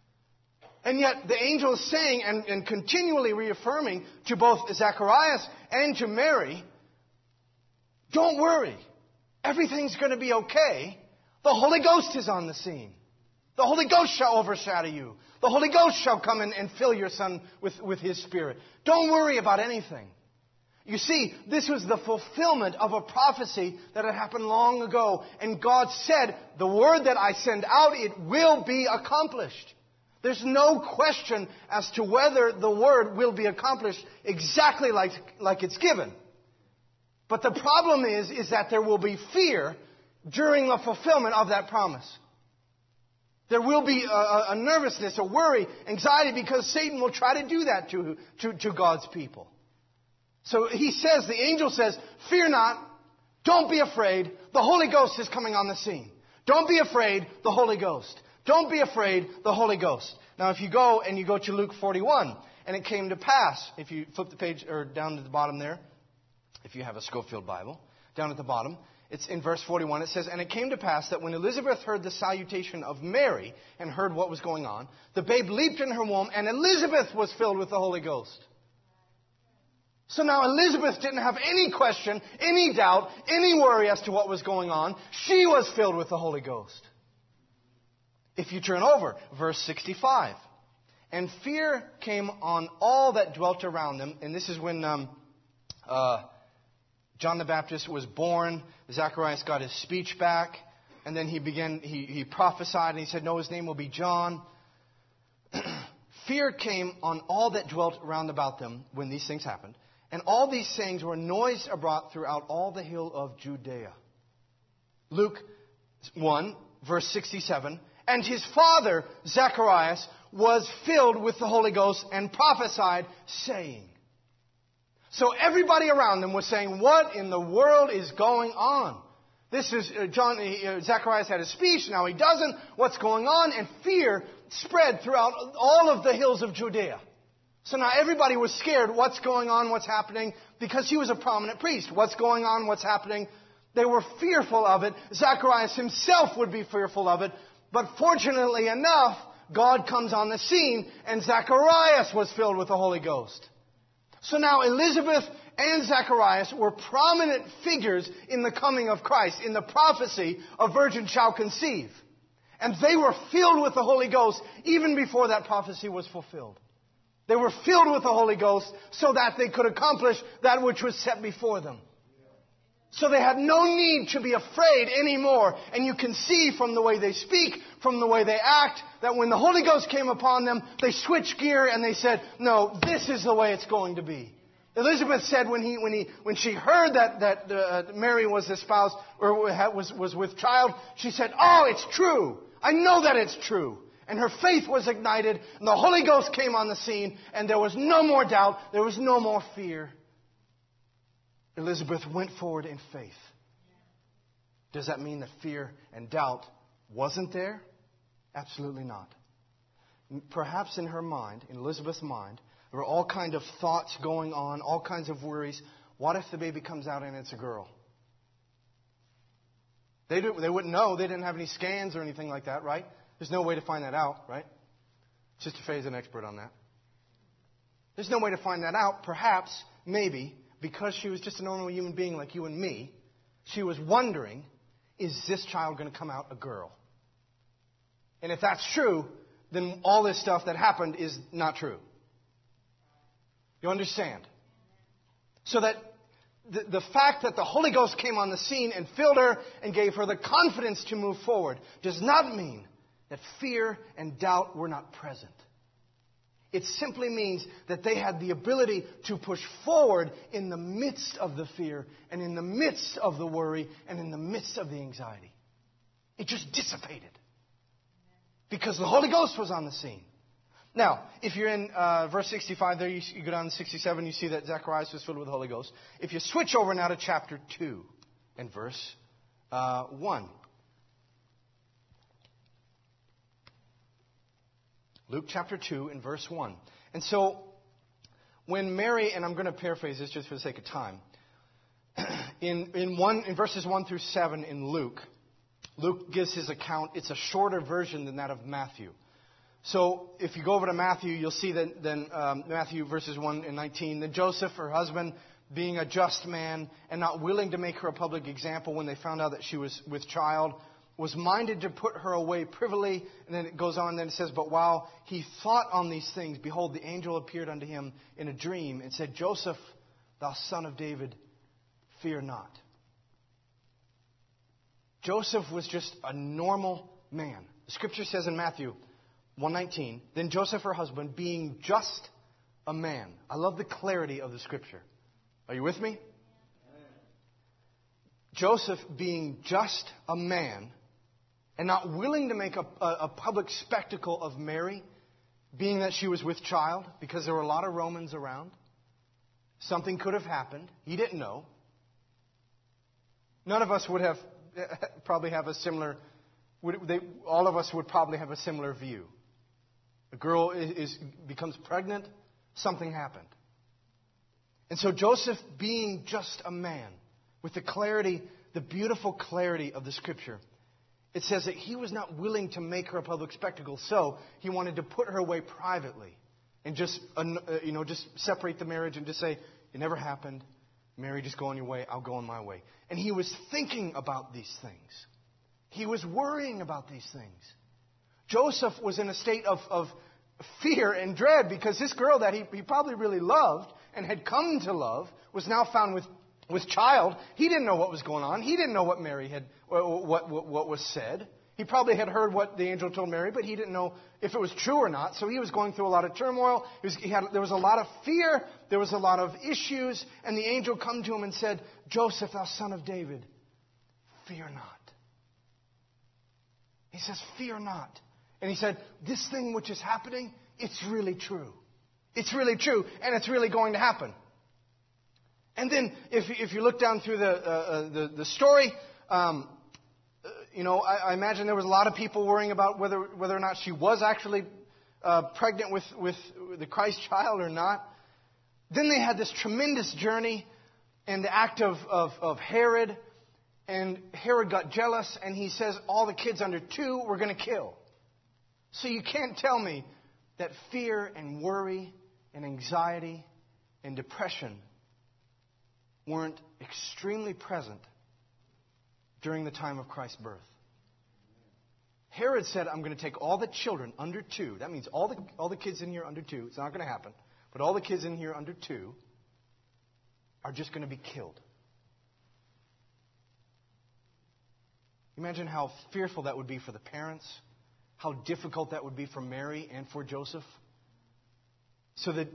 And yet, the angel is saying and continually reaffirming to both Zacharias and to Mary, don't worry. Everything's going to be okay. The Holy Ghost is on the scene. The Holy Ghost shall overshadow you. The Holy Ghost shall come in and fill your son with His Spirit. Don't worry about anything. You see, this was the fulfillment of a prophecy that had happened long ago. And God said, the word that I send out, it will be accomplished. There's no question as to whether the word will be accomplished exactly like it's given. But the problem is that there will be fear during the fulfillment of that promise. There will be a nervousness, a worry, anxiety, because Satan will try to do that to God's people. So he says, the angel says, fear not, don't be afraid, the Holy Ghost is coming on the scene. Don't be afraid, the Holy Ghost. Don't be afraid, the Holy Ghost. Now if you go to Luke 41, and it came to pass, if you flip the page, or down to the bottom there, if you have a Schofield Bible, down at the bottom, it's in verse 41, it says, And it came to pass that when Elizabeth heard the salutation of Mary, and heard what was going on, the babe leaped in her womb, and Elizabeth was filled with the Holy Ghost. So now Elizabeth didn't have any question, any doubt, any worry as to what was going on. She was filled with the Holy Ghost. If you turn over, verse 65. And fear came on all that dwelt around them. And this is when John the Baptist was born. Zacharias got his speech back. And then he prophesied and he said, no, his name will be John. Fear came on all that dwelt round about them when these things happened. And all these sayings were noised abroad throughout all the hill of Judea. Luke 1, verse 67. And his father, Zacharias, was filled with the Holy Ghost and prophesied, saying. So everybody around them was saying, what in the world is going on? This is Zacharias had a speech, now he doesn't. What's going on? And fear spread throughout all of the hills of Judea. So now everybody was scared. What's going on? What's happening? Because he was a prominent priest. What's going on? What's happening? They were fearful of it. Zacharias himself would be fearful of it. But fortunately enough, God comes on the scene and Zacharias was filled with the Holy Ghost. So now Elizabeth and Zacharias were prominent figures in the coming of Christ, in the prophecy, a virgin shall conceive. And they were filled with the Holy Ghost even before that prophecy was fulfilled. They were filled with the Holy Ghost so that they could accomplish that which was set before them. So they had no need to be afraid anymore. And you can see from the way they speak, from the way they act, that when the Holy Ghost came upon them, they switched gear and they said, no, this is the way it's going to be. Elizabeth said when she heard that Mary was espoused or was with child, she said, oh, it's true. I know that it's true. And her faith was ignited, and the Holy Ghost came on the scene, and there was no more doubt, there was no more fear. Elizabeth went forward in faith. Does that mean that fear and doubt wasn't there? Absolutely not. Perhaps in her mind, in Elizabeth's mind, there were all kinds of thoughts going on, all kinds of worries. What if the baby comes out and it's a girl? They wouldn't know. They didn't have any scans or anything like that, right? There's no way to find that out, right? Sister Faye is an expert on that. There's no way to find that out. Perhaps, maybe, because she was just a normal human being like you and me, she was wondering, is this child going to come out a girl? And if that's true, then all this stuff that happened is not true. You understand? So that the fact that the Holy Ghost came on the scene and filled her and gave her the confidence to move forward does not mean that fear and doubt were not present. It simply means that they had the ability to push forward in the midst of the fear and in the midst of the worry and in the midst of the anxiety. It just dissipated because the Holy Ghost was on the scene. Now, if you're in verse 65 there, you go down to 67, you see that Zacharias was filled with the Holy Ghost. If you switch over now to chapter 2 and verse 1. Luke chapter 2 and verse 1. And so, when Mary, and I'm going to paraphrase this just for the sake of time, in verses 1 through 7 in Luke gives his account. It's a shorter version than that of Matthew. So, if you go over to Matthew, you'll see that then Matthew verses 1 and 19, then Joseph, her husband, being a just man and not willing to make her a public example when they found out that she was with child, was minded to put her away privily. And then it goes on, then it says, but while he thought on these things, behold, the angel appeared unto him in a dream and said, Joseph, thou son of David, fear not. Joseph was just a normal man. The scripture says in Matthew 1:19, then Joseph, her husband, being just a man. I love the clarity of the scripture. Are you with me? Joseph, being just a man and not willing to make a public spectacle of Mary, being that she was with child, because there were a lot of Romans around. Something could have happened. He didn't know. None of us would have probably have a similar, all of us would probably have a similar view. A girl becomes pregnant, something happened. And so Joseph, being just a man, with the clarity, the beautiful clarity of the scripture, it says that he was not willing to make her a public spectacle, so he wanted to put her away privately and just separate the marriage and just say, it never happened. Mary, just go on your way. I'll go on my way. And he was thinking about these things. He was worrying about these things. Joseph was in a state of fear and dread because this girl that he probably really loved and had come to love was now found with child. He didn't know what was going on. He didn't know what Mary had, what was said. He probably had heard what the angel told Mary, but he didn't know if it was true or not. So he was going through a lot of turmoil. There was a lot of fear. There was a lot of issues. And the angel come to him and said, Joseph, thou son of David, fear not. He says, fear not. And he said, this thing which is happening, it's really true. It's really true, and it's really going to happen. And then, if you look down through the story, I imagine there was a lot of people worrying about whether or not she was actually pregnant with the Christ child or not. Then they had this tremendous journey and the act of Herod. And Herod got jealous, and he says all the kids under 2 we're going to kill. So you can't tell me that fear and worry and anxiety and depression weren't extremely present during the time of Christ's birth. Herod said, I'm going to take all the children under 2. That means all the kids in here under 2. It's not going to happen. But all the kids in here under 2 are just going to be killed. Imagine how fearful that would be for the parents. How difficult that would be for Mary and for Joseph. So the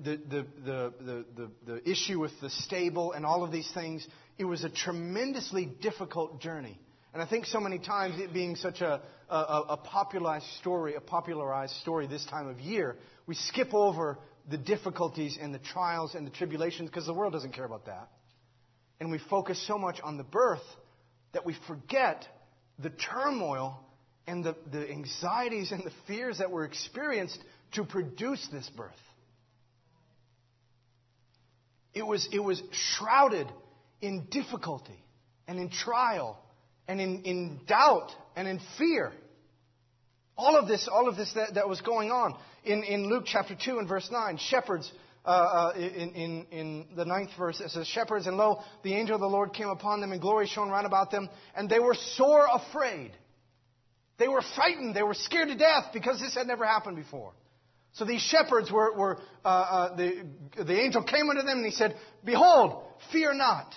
issue with the stable and all of these things, it was a tremendously difficult journey. And I think so many times, it being such a popularized story this time of year, we skip over the difficulties and the trials and the tribulations because the world doesn't care about that. And we focus so much on the birth that we forget the turmoil and the anxieties and the fears that were experienced to produce this birth. It was shrouded in difficulty and in trial and in doubt and in fear. All of this that was going on. In Luke chapter 2 and verse 9, shepherds, in the 9th verse, it says, shepherds, and lo, the angel of the Lord came upon them, and glory shone round about them, and they were sore afraid. They were frightened. They were scared to death because this had never happened before. So these shepherds the angel came unto them and he said, behold, fear not.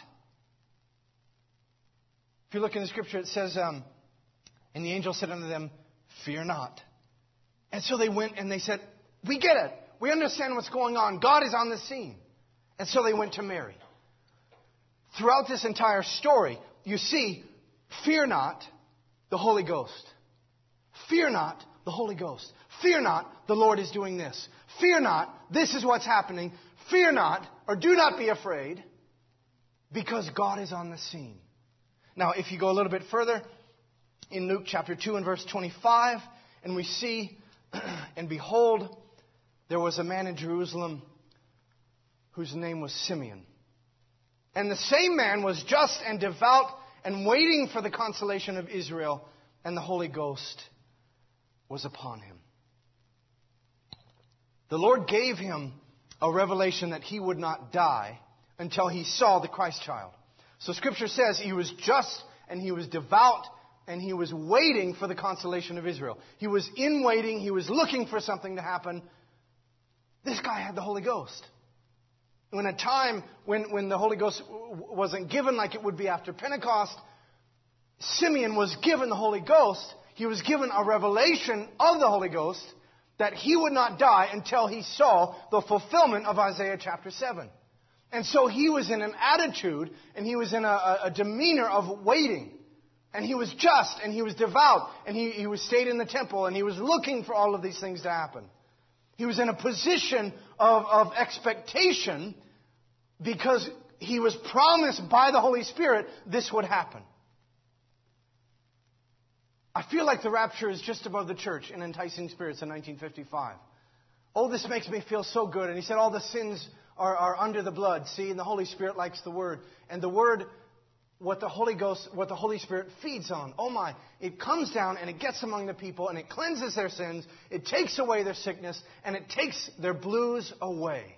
If you look in the scripture, it says, and the angel said unto them, fear not. And so they went and they said, we get it. We understand what's going on. God is on the scene. And so they went to Mary. Throughout this entire story, you see, fear not the Holy Ghost. Fear not the Holy Ghost. Fear not, the Lord is doing this. Fear not, this is what's happening. Fear not, or do not be afraid, because God is on the scene. Now, if you go a little bit further, in Luke chapter 2 and verse 25, and we see, and behold, there was a man in Jerusalem whose name was Simeon. And the same man was just and devout and waiting for the consolation of Israel, and the Holy Ghost was upon him. The Lord gave him a revelation that he would not die until he saw the Christ child. So Scripture says he was just and he was devout and he was waiting for the consolation of Israel. He was in waiting. He was looking for something to happen. This guy had the Holy Ghost. When a time when the Holy Ghost wasn't given like it would be after Pentecost, Simeon was given the Holy Ghost. He was given a revelation of the Holy Ghost that he would not die until he saw the fulfillment of Isaiah chapter 7. And so he was in an attitude and he was in a demeanor of waiting. And he was just and he was devout and he was stayed in the temple and he was looking for all of these things to happen. He was in a position of expectation because he was promised by the Holy Spirit this would happen. I feel like the rapture is just above the church in Enticing Spirits in 1955. Oh, this makes me feel so good. And he said all the sins are under the blood. See, and the Holy Spirit likes the Word. And the Word, what the Holy Spirit feeds on. Oh my, it comes down and it gets among the people and it cleanses their sins. It takes away their sickness and it takes their blues away.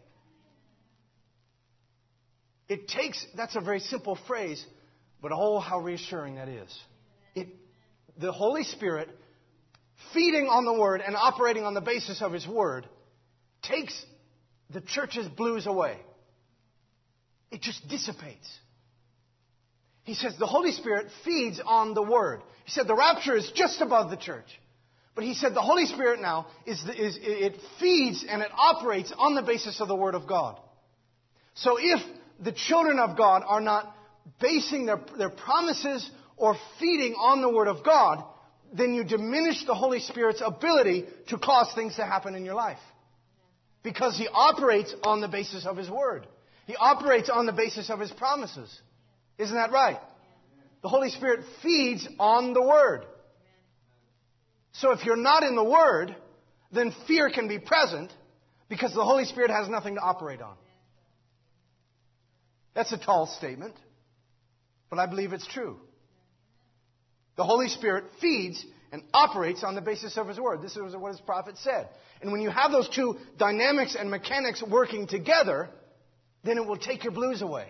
That's a very simple phrase, but oh, how reassuring that is. The Holy Spirit, feeding on the Word and operating on the basis of His Word, takes the church's blues away. It just dissipates. He says the Holy Spirit feeds on the Word. He said the rapture is just above the church. But he said the Holy Spirit now, it feeds and it operates on the basis of the Word of God. So if the children of God are not basing their promises or feeding on the Word of God, then you diminish the Holy Spirit's ability to cause things to happen in your life. Because He operates on the basis of His Word. He operates on the basis of His promises. Isn't that right? The Holy Spirit feeds on the Word. So if you're not in the Word, then fear can be present because the Holy Spirit has nothing to operate on. That's a tall statement, but I believe it's true. The Holy Spirit feeds and operates on the basis of His Word. This is what His prophet said. And when you have those two dynamics and mechanics working together, then it will take your blues away.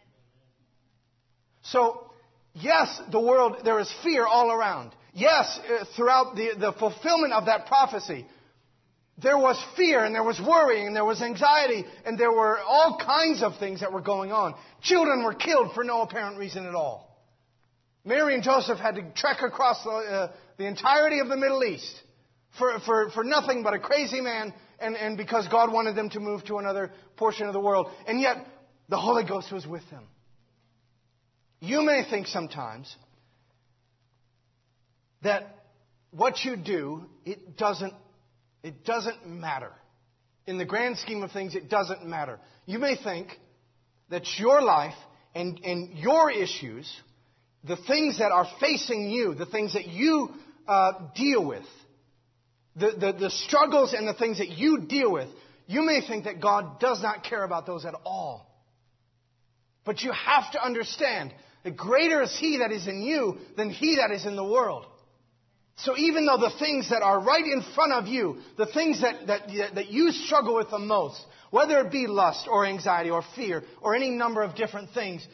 So, yes, the world, there is fear all around. Yes, throughout the fulfillment of that prophecy, there was fear and there was worry and there was anxiety and there were all kinds of things that were going on. Children were killed for no apparent reason at all. Mary and Joseph had to trek across the entirety of the Middle East for nothing but a crazy man and because God wanted them to move to another portion of the world. And yet, the Holy Ghost was with them. You may think sometimes that what you do, it doesn't matter. In the grand scheme of things, it doesn't matter. You may think that your life and your issues, the things that are facing you, the things that you deal with, the struggles and the things that you deal with, you may think that God does not care about those at all. But you have to understand that greater is He that is in you than he that is in the world. So even though the things that are right in front of you, the things that you struggle with the most, whether it be lust or anxiety or fear or any number of different things,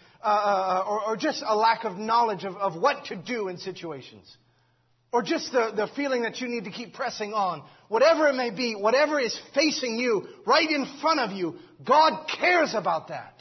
or just a lack of knowledge of what to do in situations, or just the feeling that you need to keep pressing on, whatever it may be, whatever is facing you right in front of you, God cares about that.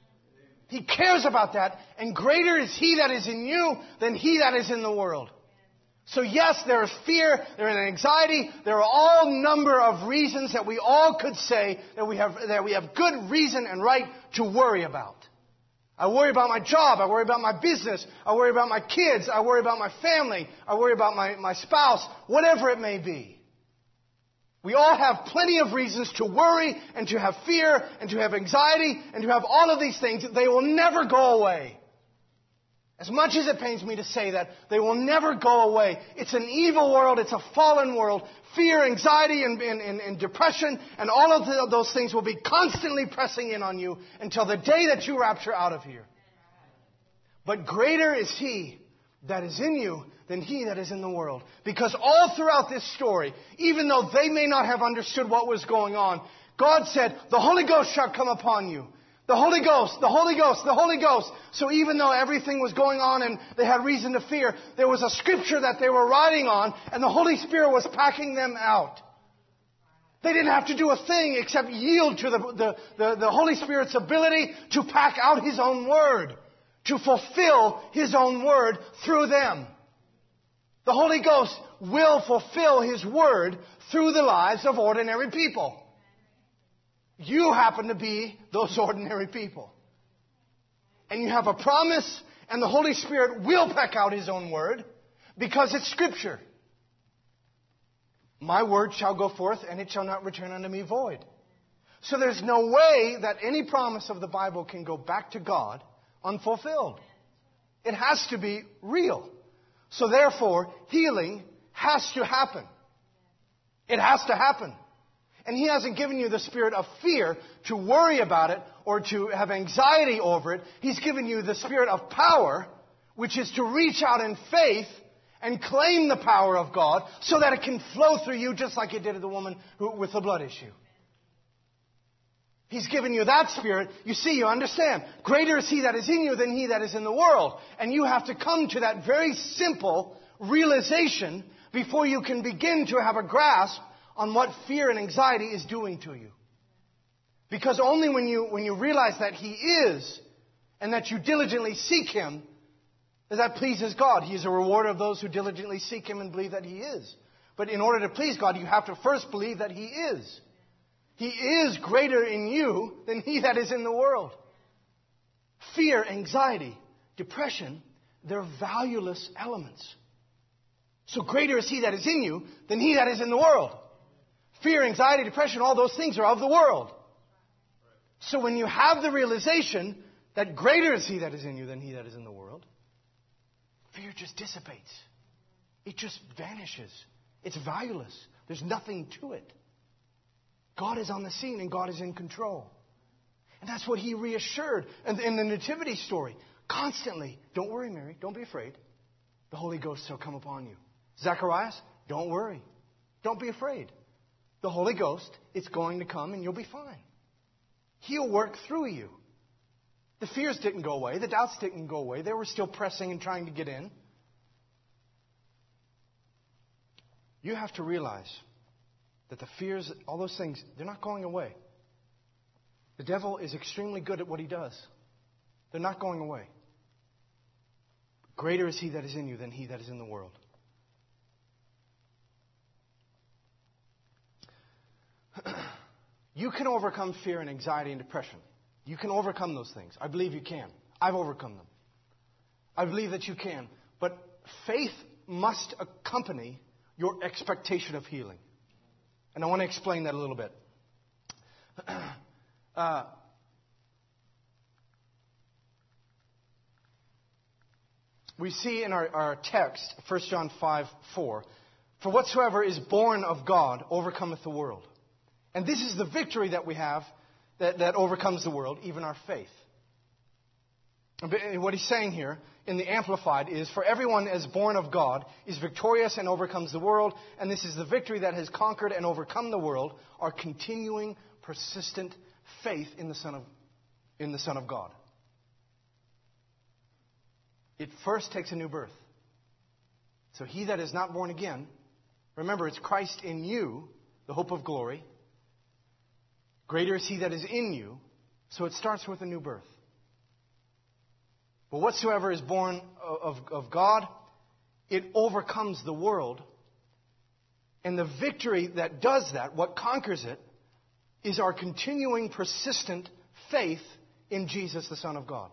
He cares about that, and greater is He that is in you than he that is in the world. So yes, there is fear, there is anxiety, there are all number of reasons that we all could say that we have good reason and right to worry about. I worry about my job, I worry about my business, I worry about my kids, I worry about my family, I worry about my spouse, whatever it may be. We all have plenty of reasons to worry and to have fear and to have anxiety and to have all of these things. They will never go away. As much as it pains me to say that, they will never go away. It's an evil world. It's a fallen world. Fear, anxiety, and depression and all of those things will be constantly pressing in on you until the day that you rapture out of here. But greater is He that is in you than he that is in the world. Because all throughout this story, even though they may not have understood what was going on, God said, the Holy Ghost shall come upon you. The Holy Ghost, the Holy Ghost, the Holy Ghost. So even though everything was going on and they had reason to fear, there was a scripture that they were riding on and the Holy Spirit was packing them out. They didn't have to do a thing except yield to the Holy Spirit's ability to pack out His own Word, to fulfill His own Word through them. The Holy Ghost will fulfill His Word through the lives of ordinary people. You happen to be those ordinary people. And you have a promise, and the Holy Spirit will pack out His own Word because it's Scripture. My word shall go forth, and it shall not return unto me void. So there's no way that any promise of the Bible can go back to God unfulfilled. It has to be real. So therefore, healing has to happen. It has to happen. And He hasn't given you the spirit of fear to worry about it or to have anxiety over it. He's given you the spirit of power, which is to reach out in faith and claim the power of God so that it can flow through you just like it did to the woman with the blood issue. He's given you that spirit. You see, you understand. Greater is He that is in you than he that is in the world. And you have to come to that very simple realization before you can begin to have a grasp on what fear and anxiety is doing to you. Because only when you realize that He is and that you diligently seek Him, that pleases God. He is a rewarder of those who diligently seek Him and believe that He is. But in order to please God, you have to first believe that He is. He is greater in you than he that is in the world. Fear, anxiety, depression, they're valueless elements. So greater is He that is in you than he that is in the world. Fear, anxiety, depression, all those things are of the world. So when you have the realization that greater is He that is in you than he that is in the world, fear just dissipates. It just vanishes. It's valueless. There's nothing to it. God is on the scene and God is in control. And that's what He reassured in the Nativity story. Constantly, don't worry, Mary, don't be afraid. The Holy Ghost shall come upon you. Zacharias, don't worry. Don't be afraid. The Holy Ghost, it's going to come and you'll be fine. He'll work through you. The fears didn't go away. The doubts didn't go away. They were still pressing and trying to get in. You have to realize that the fears, all those things, they're not going away. The devil is extremely good at what he does. They're not going away. Greater is He that is in you than he that is in the world. You can overcome fear and anxiety and depression. You can overcome those things. I believe you can. I've overcome them. I believe that you can. But faith must accompany your expectation of healing. And I want to explain that a little bit. We see in our text, 1 John 5:4, for whatsoever is born of God overcometh the world. And this is the victory that we have that overcomes the world, even our faith. What he's saying here in the Amplified is, for everyone as born of God is victorious and overcomes the world, and this is the victory that has conquered and overcome the world, our continuing, persistent faith in the Son of God. It first takes a new birth. So he that is not born again, remember, it's Christ in you, the hope of glory. Greater is He that is in you. So it starts with a new birth. But whatsoever is born of God, it overcomes the world. And the victory that does that, what conquers it, is our continuing, persistent faith in Jesus, the Son of God.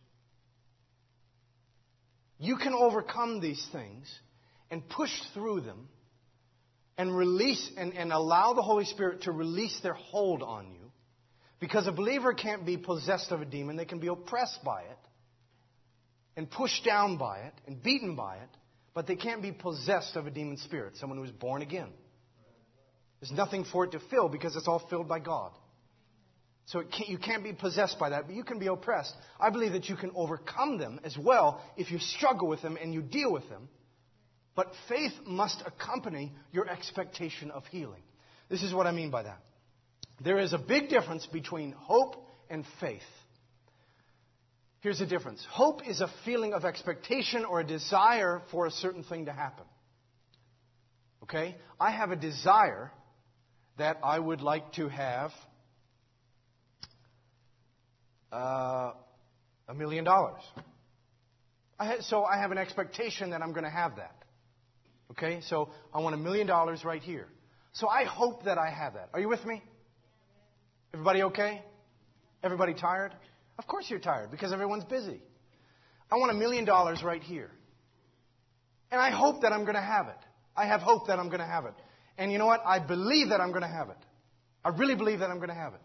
You can overcome these things and push through them and release and allow the Holy Spirit to release their hold on you. Because a believer can't be possessed of a demon. They can be oppressed by it and pushed down by it and beaten by it. But they can't be possessed of a demon spirit, someone who is born again. There's nothing for it to fill because it's all filled by God. So you can't be possessed by that, but you can be oppressed. I believe that you can overcome them as well if you struggle with them and you deal with them. But faith must accompany your expectation of healing. This is what I mean by that. There is a big difference between hope and faith. Here's the difference. Hope is a feeling of expectation or a desire for a certain thing to happen. Okay? I have a desire that I would like to have $1 million. So I have an expectation that I'm going to have that. Okay? So I want $1 million right here. So I hope that I have that. Are you with me? Everybody okay? Everybody tired? Of course you're tired because everyone's busy. I want $1 million right here. And I hope that I'm going to have it. I have hope that I'm going to have it. And you know what? I believe that I'm going to have it. I really believe that I'm going to have it.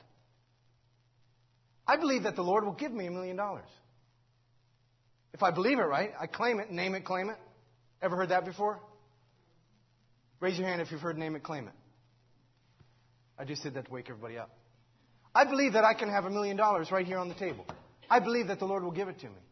I believe that the Lord will give me $1 million. If I believe it, right? I claim it, name it, claim it. Ever heard that before? Raise your hand if you've heard name it, claim it. I just did that to wake everybody up. I believe that I can have $1 million right here on the table. I believe that the Lord will give it to me.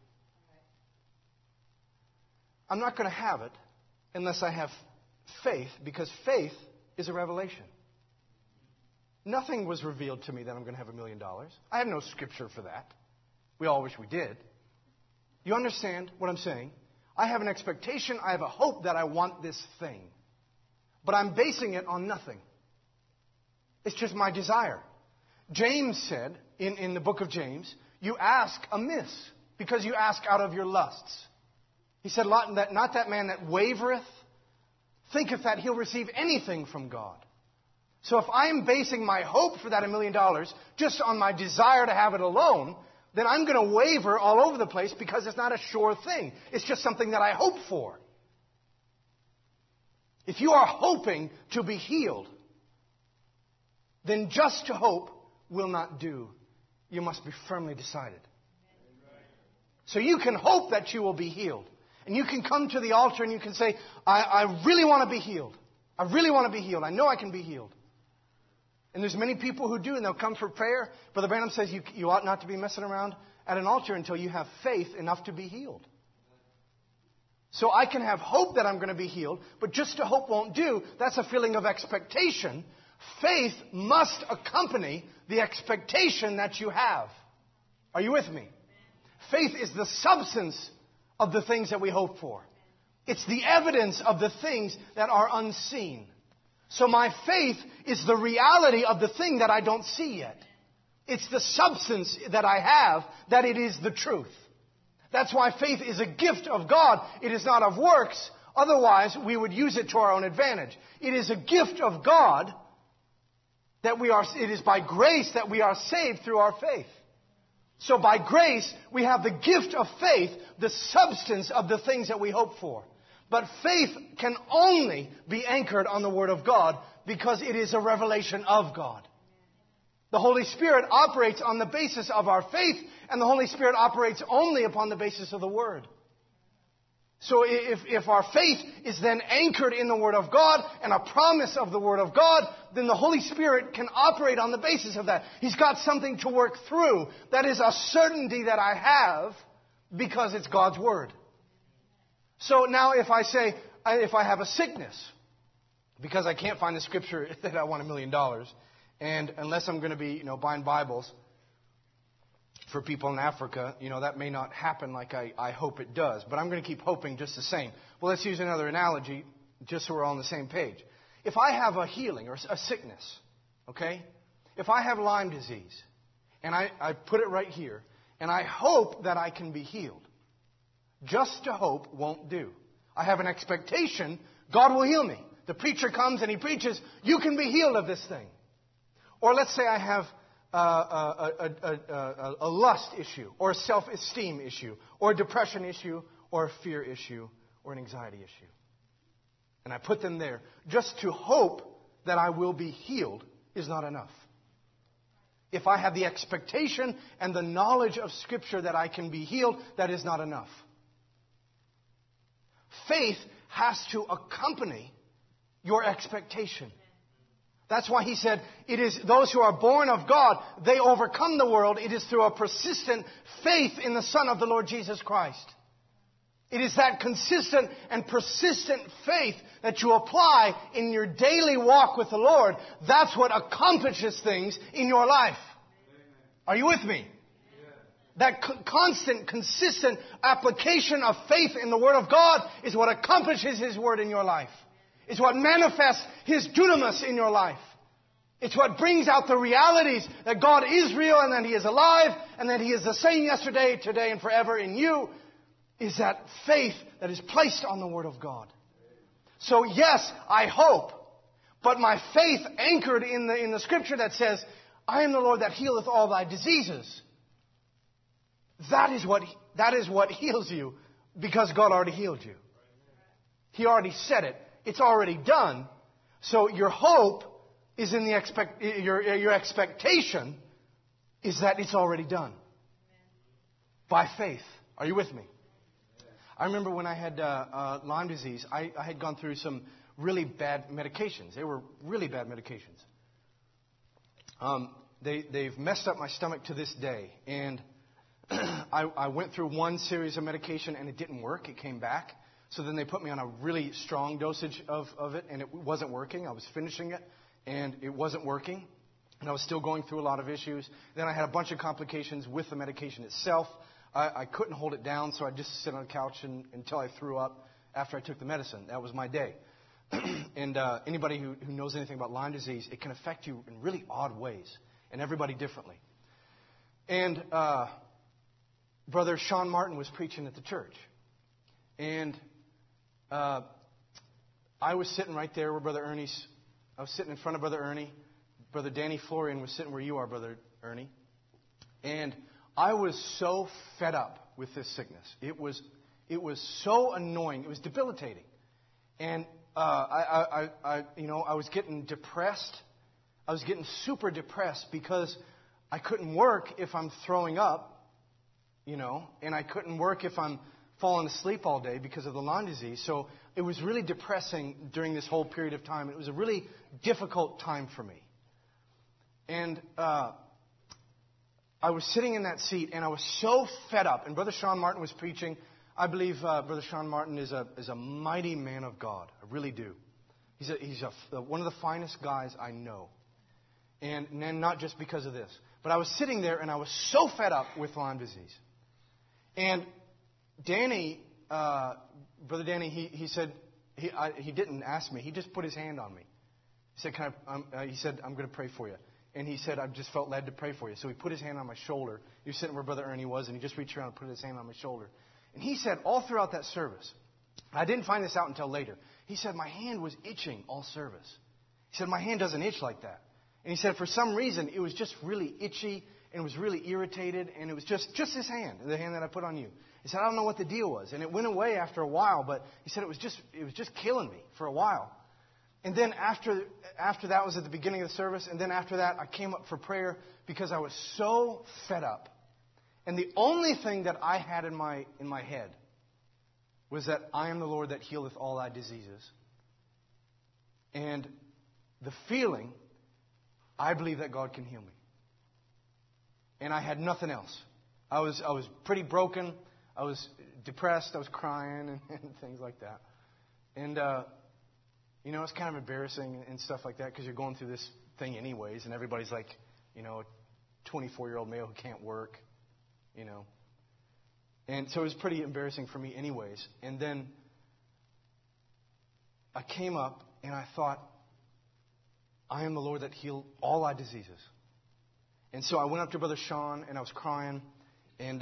I'm not going to have it unless I have faith, because faith is a revelation. Nothing was revealed to me that I'm going to have $1 million. I have no scripture for that. We all wish we did. You understand what I'm saying? I have an expectation, I have a hope that I want this thing. But I'm basing it on nothing. It's just my desire. James said, in the book of James, you ask amiss, because you ask out of your lusts. He said, not that man that wavereth, thinketh that he'll receive anything from God. So if I'm basing my hope for that $1 million just on my desire to have it alone, then I'm going to waver all over the place because it's not a sure thing. It's just something that I hope for. if you are hoping to be healed, then just to hope will not do. You must be firmly decided. So you can hope that you will be healed. And you can come to the altar and you can say, I really want to be healed. I really want to be healed. I know I can be healed. And there's many people who do, and they'll come for prayer. Brother Branham says you ought not to be messing around at an altar until you have faith enough to be healed. So I can have hope that I'm going to be healed, but just to hope won't do. That's a feeling of expectation. Faith must accompany the expectation that you have. Are you with me? Faith is the substance of the things that we hope for. It's the evidence of the things that are unseen. So my faith is the reality of the thing that I don't see yet. It's the substance that I have, that it is the truth. That's why faith is a gift of God. It is not of works. Otherwise, we would use it to our own advantage. It is a gift of God that it is by grace that we are saved through our faith. So by grace, we have the gift of faith, the substance of the things that we hope for. But faith can only be anchored on the Word of God because it is a revelation of God. The Holy Spirit operates on the basis of our faith, and the Holy Spirit operates only upon the basis of the Word. So if our faith is then anchored in the Word of God and a promise of the Word of God, then the Holy Spirit can operate on the basis of that. He's got something to work through. That is a certainty that I have because it's God's Word. So now if I have a sickness, because I can't find the scripture that I want $1 million, and unless I'm going to be, buying Bibles for people in Africa, that may not happen like I hope it does. But I'm going to keep hoping just the same. Well, let's use another analogy just so we're all on the same page. If I have a healing or a sickness, okay? If I have Lyme disease, and I put it right here, and I hope that I can be healed, just to hope won't do. I have an expectation God will heal me. The preacher comes and he preaches, you can be healed of this thing. Or let's say I have a lust issue, or a self-esteem issue, or a depression issue, or a fear issue, or an anxiety issue. And I put them there. Just to hope that I will be healed is not enough. If I have the expectation and the knowledge of Scripture that I can be healed, that is not enough. Faith has to accompany your expectation. That's why he said, it is those who are born of God, they overcome the world. It is through a persistent faith in the Son of the Lord Jesus Christ. It is that consistent and persistent faith that you apply in your daily walk with the Lord. That's what accomplishes things in your life. Are you with me? That constant, consistent application of faith in the Word of God is what accomplishes His Word in your life. It's what manifests His dunamis in your life. It's what brings out the realities that God is real and that He is alive and that He is the same yesterday, today, and forever in you. Is that faith that is placed on the Word of God. So yes, I hope, but my faith anchored in the Scripture that says, I am the Lord that healeth all thy diseases. That is what heals you, because God already healed you. He already said it. It's already done. So your hope is in your expectation is that it's already done. By faith. Are you with me? I remember when I had Lyme disease, I had gone through some really bad medications. They were really bad medications. They've messed up my stomach to this day. And I went through one series of medication and it didn't work. It came back. So then they put me on a really strong dosage of it, and it wasn't working. I was finishing it, and it wasn't working. And I was still going through a lot of issues. Then I had a bunch of complications with the medication itself. I couldn't hold it down, so I'd just sit on the couch until I threw up after I took the medicine. That was my day. And anybody who knows anything about Lyme disease, it can affect you in really odd ways, and everybody differently. And Brother Sean Martin was preaching at the church. And I was sitting right there where Brother Ernie's. I was sitting in front of Brother Ernie. Brother Danny Florian was sitting where you are, Brother Ernie. And I was so fed up with this sickness. It was so annoying. It was debilitating. And I was getting depressed. I was getting super depressed because I couldn't work if I'm throwing up, and I couldn't work if I'm falling asleep all day because of the Lyme disease. So it was really depressing during this whole period of time. It was a really difficult time for me. And I was sitting in that seat, and I was so fed up. And Brother Sean Martin was preaching. I believe Brother Sean Martin is a mighty man of God. I really do. He's one of the finest guys I know. And not just because of this. But I was sitting there, and I was so fed up with Lyme disease. And Danny, Brother Danny, he said, he didn't ask me. He just put his hand on me. He said, he said, I'm going to pray for you. And he said, I just felt led to pray for you. So he put his hand on my shoulder. He was sitting where Brother Ernie was, and he just reached around and put his hand on my shoulder. And he said, all throughout that service, I didn't find this out until later. He said, my hand was itching all service. He said, my hand doesn't itch like that. And he said, for some reason, it was just really itchy, and it was really irritated, and it was just his hand, the hand that I put on you. He said, I don't know what the deal was. And it went away after a while, but he said it was just killing me for a while. And then after that was at the beginning of the service, and then after that I came up for prayer because I was so fed up. And the only thing that I had in my head was that I am the Lord that healeth all thy diseases. And the feeling, I believe that God can heal me. And I had nothing else. I was pretty broken. I was depressed. I was crying and things like that. And it's kind of embarrassing and stuff like that because you're going through this thing anyways, and everybody's like, a 24-year-old male who can't work, And so it was pretty embarrassing for me anyways. And then I came up and I thought, I am the Lord that healed all thy diseases. And so I went up to Brother Sean and I was crying. And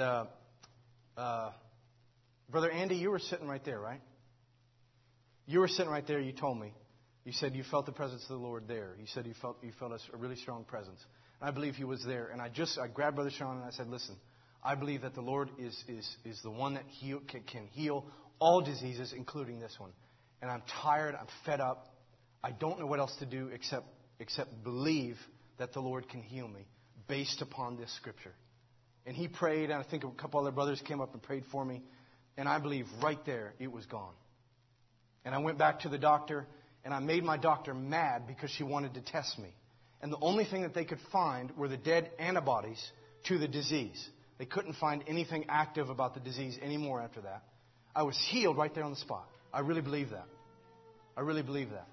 Brother Andy, you were sitting right there, right? You were sitting right there. You told me. You said you felt the presence of the Lord there. You said you felt a really strong presence. And I believe he was there. And I grabbed Brother Sean and I said, listen, I believe that the Lord is the one that can heal all diseases, including this one. And I'm tired. I'm fed up. I don't know what else to do except believe that the Lord can heal me based upon this scripture. And he prayed, and I think a couple other brothers came up and prayed for me. And I believe right there it was gone. And I went back to the doctor, and I made my doctor mad because she wanted to test me. And the only thing that they could find were the dead antibodies to the disease. They couldn't find anything active about the disease anymore after that. I was healed right there on the spot. I really believe that. I really believe that.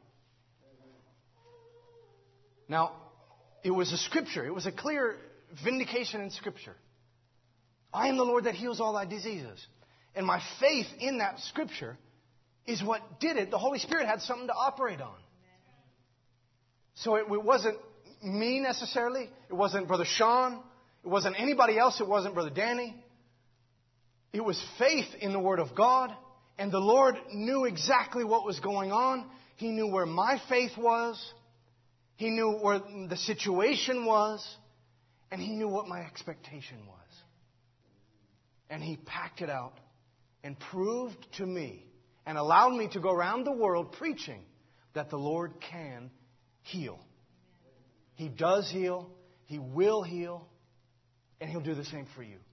Now, it was a scripture. It was a clear vindication in scripture. I am the Lord that heals all thy diseases. And my faith in that scripture is what did it. The Holy Spirit had something to operate on. So it wasn't me necessarily. It wasn't Brother Sean. It wasn't anybody else. It wasn't Brother Danny. It was faith in the Word of God. And the Lord knew exactly what was going on. He knew where my faith was. He knew where the situation was. And He knew what my expectation was. And He packed it out and proved to me and allowed me to go around the world preaching that the Lord can heal. He does heal. He will heal. And He'll do the same for you.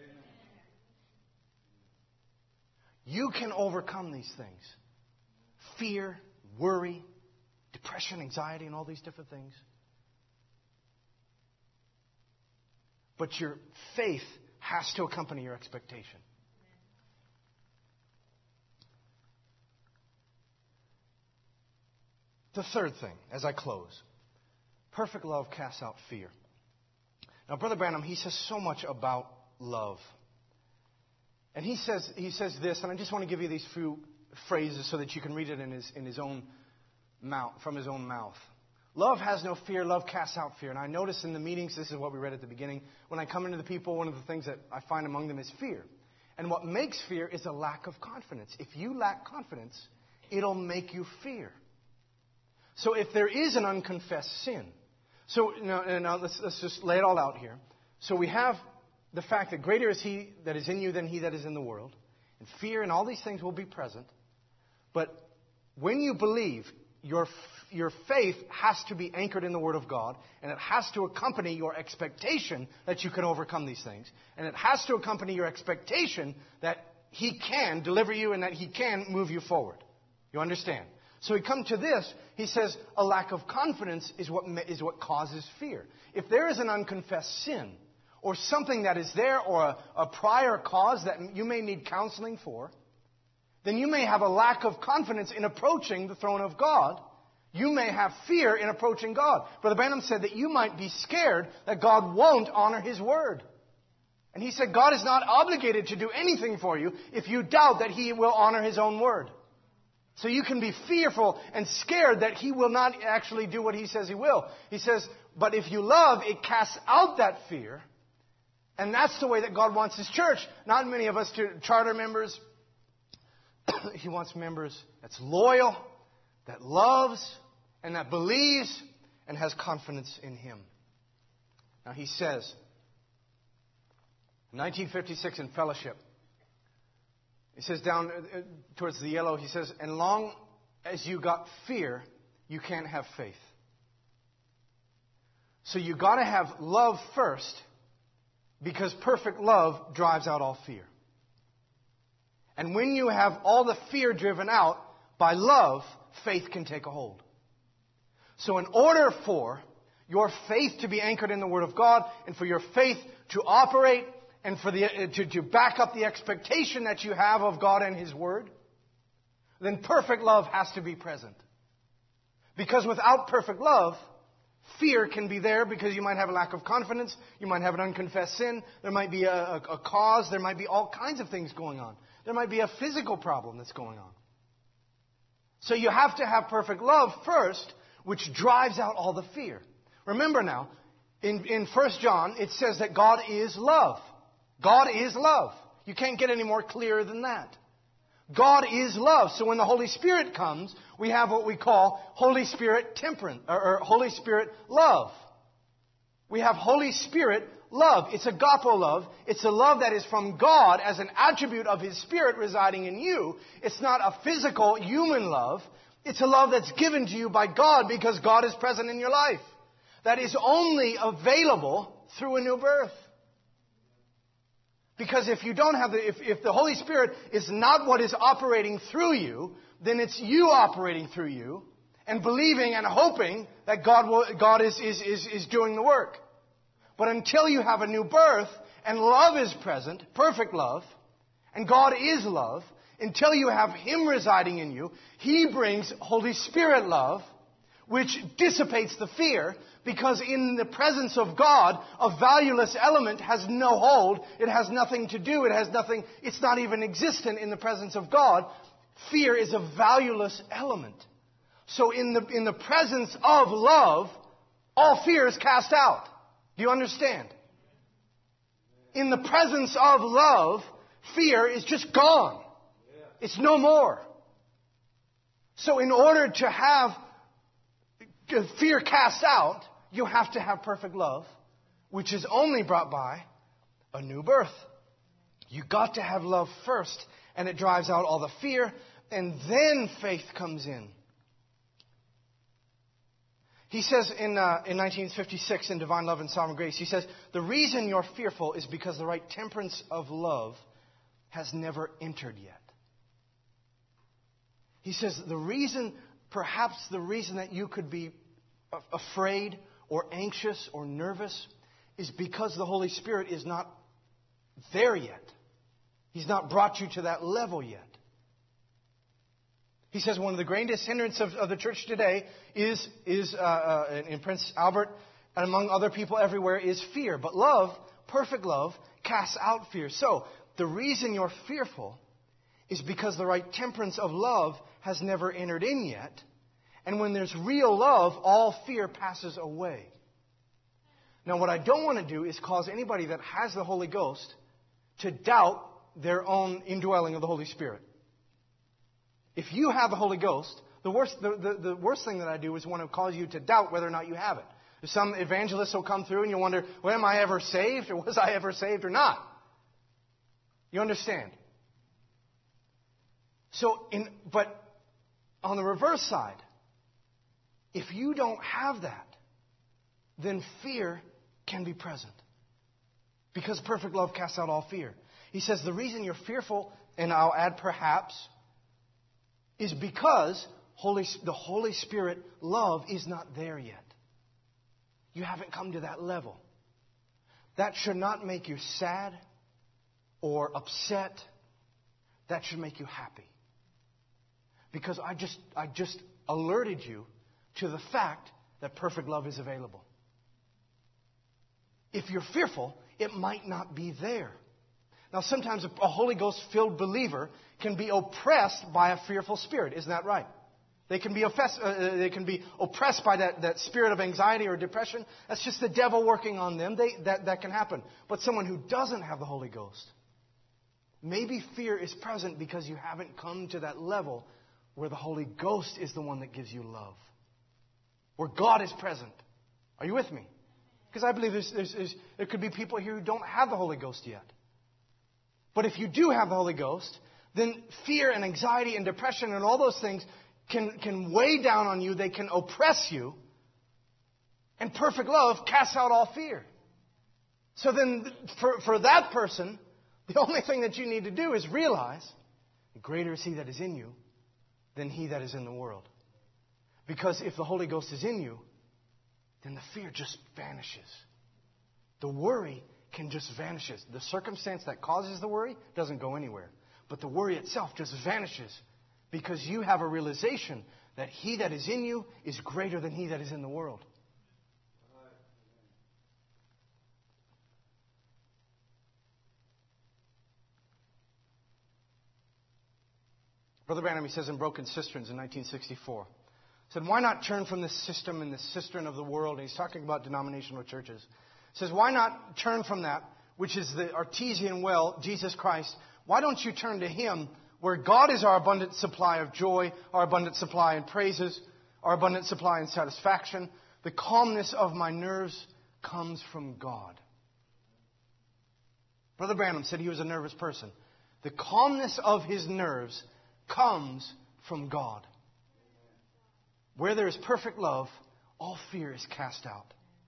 You can overcome these things. Fear, worry, depression, anxiety, and all these different things. But your faith has to accompany your expectation. The third thing, as I close, perfect love casts out fear. Now, Brother Branham, he says so much about love. And he says this, and I just want to give you these few phrases so that you can read it in his own mouth, from his own mouth. Love has no fear. Love casts out fear. And I notice in the meetings, this is what we read at the beginning, when I come into the people, one of the things that I find among them is fear. And what makes fear is a lack of confidence. If you lack confidence, it'll make you fear. So if there is an unconfessed sin, so now let's just lay it all out here. So we have the fact that greater is He that is in you than he that is in the world. And fear and all these things will be present. But when you believe, your faith has to be anchored in the Word of God, and it has to accompany your expectation that you can overcome these things. And it has to accompany your expectation that He can deliver you and that He can move you forward. You understand? So we come to this, he says, a lack of confidence is what causes fear. If there is an unconfessed sin, or something that is there, or a prior cause that you may need counseling for, then you may have a lack of confidence in approaching the throne of God. You may have fear in approaching God. Brother Branham said that you might be scared that God won't honor His word. And he said God is not obligated to do anything for you if you doubt that He will honor His own word. So you can be fearful and scared that He will not actually do what He says He will. He says, but if you love, it casts out that fear. And that's the way that God wants His church. Not many of us to charter members. He wants members that's loyal, that loves, and that believes, and has confidence in Him. Now he says, in 1956 in Fellowship, he says down towards the yellow, he says, and long as you got fear, you can't have faith. So you got to have love first, because perfect love drives out all fear. And when you have all the fear driven out by love, faith can take a hold. So in order for your faith to be anchored in the Word of God, and for your faith to operate, and for to back up the expectation that you have of God and His Word, then perfect love has to be present. Because without perfect love, fear can be there, because you might have a lack of confidence, you might have an unconfessed sin, there might be a cause, there might be all kinds of things going on. There might be a physical problem that's going on. So you have to have perfect love first, which drives out all the fear. Remember now, in 1 John, it says that God is love. God is love. You can't get any more clear than that. God is love. So when the Holy Spirit comes, we have what we call Holy Spirit temperance, or Holy Spirit love. We have Holy Spirit love. It's agape love. It's a love that is from God as an attribute of His Spirit residing in you. It's not a physical human love. It's a love that's given to you by God because God is present in your life. That is only available through a new birth. Because if you don't have if the Holy Spirit is not what is operating through you, then it's you operating through you and believing and hoping that God is doing the work. But until you have a new birth and love is present, perfect love, and God is love, until you have Him residing in you, He brings Holy Spirit love, which dissipates the fear, because in the presence of God, a valueless element has no hold. It has nothing to do. It's not even existent in the presence of God. Fear is a valueless element. So in the presence of love, all fear is cast out. Do you understand? In the presence of love, fear is just gone. It's no more. So in order to have fear cast out, you have to have perfect love, which is only brought by a new birth. You got to have love first, and it drives out all the fear, and then faith comes in. He says in 1956 in Divine Love and Sovereign Grace, he says, the reason you're fearful is because the right temperance of love has never entered yet. He says perhaps the reason that you could be afraid or anxious or nervous is because the Holy Spirit is not there yet. He's not brought you to that level yet. He says one of the greatest hindrances of the church today is in Prince Albert and among other people everywhere is fear. But love, perfect love, casts out fear. So the reason you're fearful is because the right temperance of love has never entered in yet. And when there's real love, all fear passes away. Now, what I don't want to do is cause anybody that has the Holy Ghost to doubt their own indwelling of the Holy Spirit. If you have the Holy Ghost, the worst thing that I do is want to cause you to doubt whether or not you have it. Some evangelists will come through and you wonder, well, am I ever saved? Or was I ever saved or not? You understand? But on the reverse side, if you don't have that, then fear can be present. Because perfect love casts out all fear. He says the reason you're fearful, and I'll add perhaps, is because the Holy Spirit love is not there yet. You haven't come to that level. That should not make you sad or upset. That should make you happy. Because I just alerted you to the fact that perfect love is available. If you're fearful, it might not be there. Now, sometimes a Holy Ghost-filled believer can be oppressed by a fearful spirit. Isn't that right? They can be oppressed by that spirit of anxiety or depression. That's just the devil working on them. That can happen. But someone who doesn't have the Holy Ghost, maybe fear is present because you haven't come to that level where the Holy Ghost is the one that gives you love. Where God is present. Are you with me? Because I believe there could be people here who don't have the Holy Ghost yet. But if you do have the Holy Ghost, then fear and anxiety and depression and all those things can weigh down on you. They can oppress you. And perfect love casts out all fear. So then for that person, the only thing that you need to do is realize, greater is He that is in you than he that is in the world. Because if the Holy Ghost is in you, then the fear just vanishes. The worry can just vanish. The circumstance that causes the worry doesn't go anywhere. But the worry itself just vanishes because you have a realization that He that is in you is greater than he that is in the world. Brother Branham, he says in Broken Cisterns in 1964, said, why not turn from this system and the cistern of the world? And he's talking about denominational churches. He says, why not turn from that, which is the artesian well, Jesus Christ? Why don't you turn to Him where God is our abundant supply of joy, our abundant supply in praises, our abundant supply in satisfaction? The calmness of my nerves comes from God. Brother Branham said he was a nervous person. The calmness of his nerves comes from God. Where there is perfect love, all fear is cast out.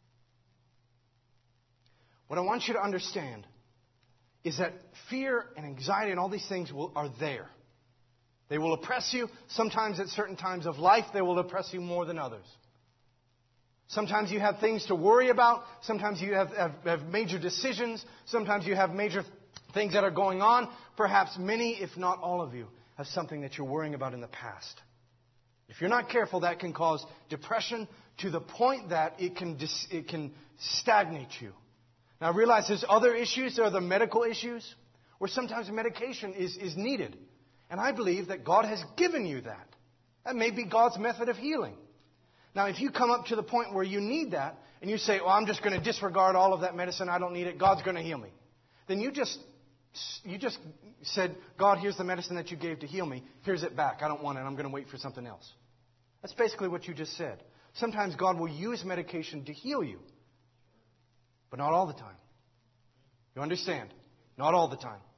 What I want you to understand is that fear and anxiety and all these things are there. They will oppress you. Sometimes at certain times of life, they will oppress you more than others. Sometimes you have things to worry about. Sometimes you have major decisions. Sometimes you have major things that are going on. Perhaps many, if not all of you, have something that you're worrying about in the past. If you're not careful, that can cause depression to the point that it can stagnate you. Now realize there's other issues. There are the medical issues where sometimes medication is needed. And I believe that God has given you that. That may be God's method of healing. Now if you come up to the point where you need that and you say, well, I'm just going to disregard all of that medicine. I don't need it. God's going to heal me. Then you just said, God, here's the medicine that you gave to heal me. Here's it back. I don't want it. I'm going to wait for something else. That's basically what you just said. Sometimes God will use medication to heal you. But not all the time. You understand? Not all the time.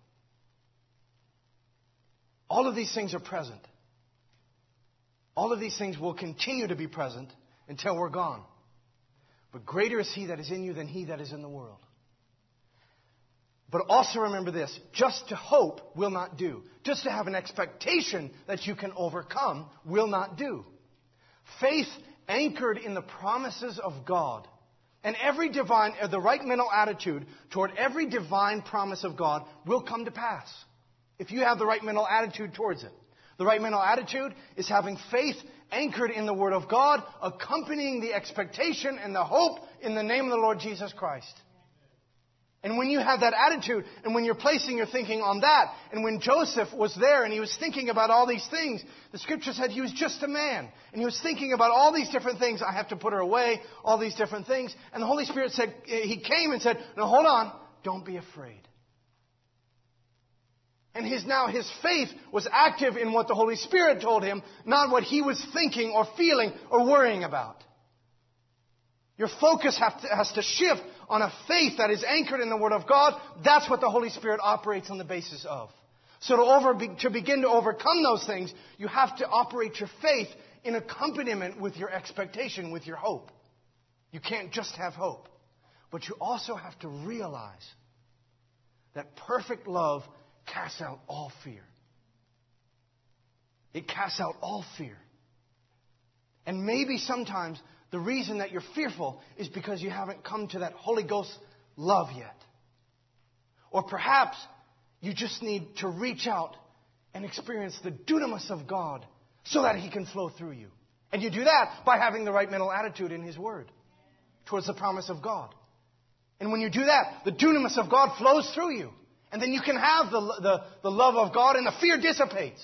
All of these things are present. All of these things will continue to be present until we're gone. But greater is He that is in you than he that is in the world. But also remember this, just to hope will not do. Just to have an expectation that you can overcome will not do. Faith anchored in the promises of God and the right mental attitude toward every divine promise of God will come to pass if you have the right mental attitude towards it. The right mental attitude is having faith anchored in the Word of God, accompanying the expectation and the hope in the name of the Lord Jesus Christ. And when you have that attitude, and when you're placing your thinking on that, and when Joseph was there and he was thinking about all these things, the Scripture said he was just a man. And he was thinking about all these different things. I have to put her away, all these different things. And the Holy Spirit said, He came and said, no, hold on, don't be afraid. And his faith was active in what the Holy Spirit told him, not what he was thinking or feeling or worrying about. Your focus has to shift on a faith that is anchored in the Word of God. That's what the Holy Spirit operates on the basis of. So to begin to overcome those things, you have to operate your faith in accompaniment with your expectation, with your hope. You can't just have hope. But you also have to realize that perfect love casts out all fear. It casts out all fear. And maybe sometimes the reason that you're fearful is because you haven't come to that Holy Ghost love yet. Or perhaps you just need to reach out and experience the dunamis of God so that He can flow through you. And you do that by having the right mental attitude in His Word towards the promise of God. And when you do that, the dunamis of God flows through you. And then you can have the love of God and the fear dissipates.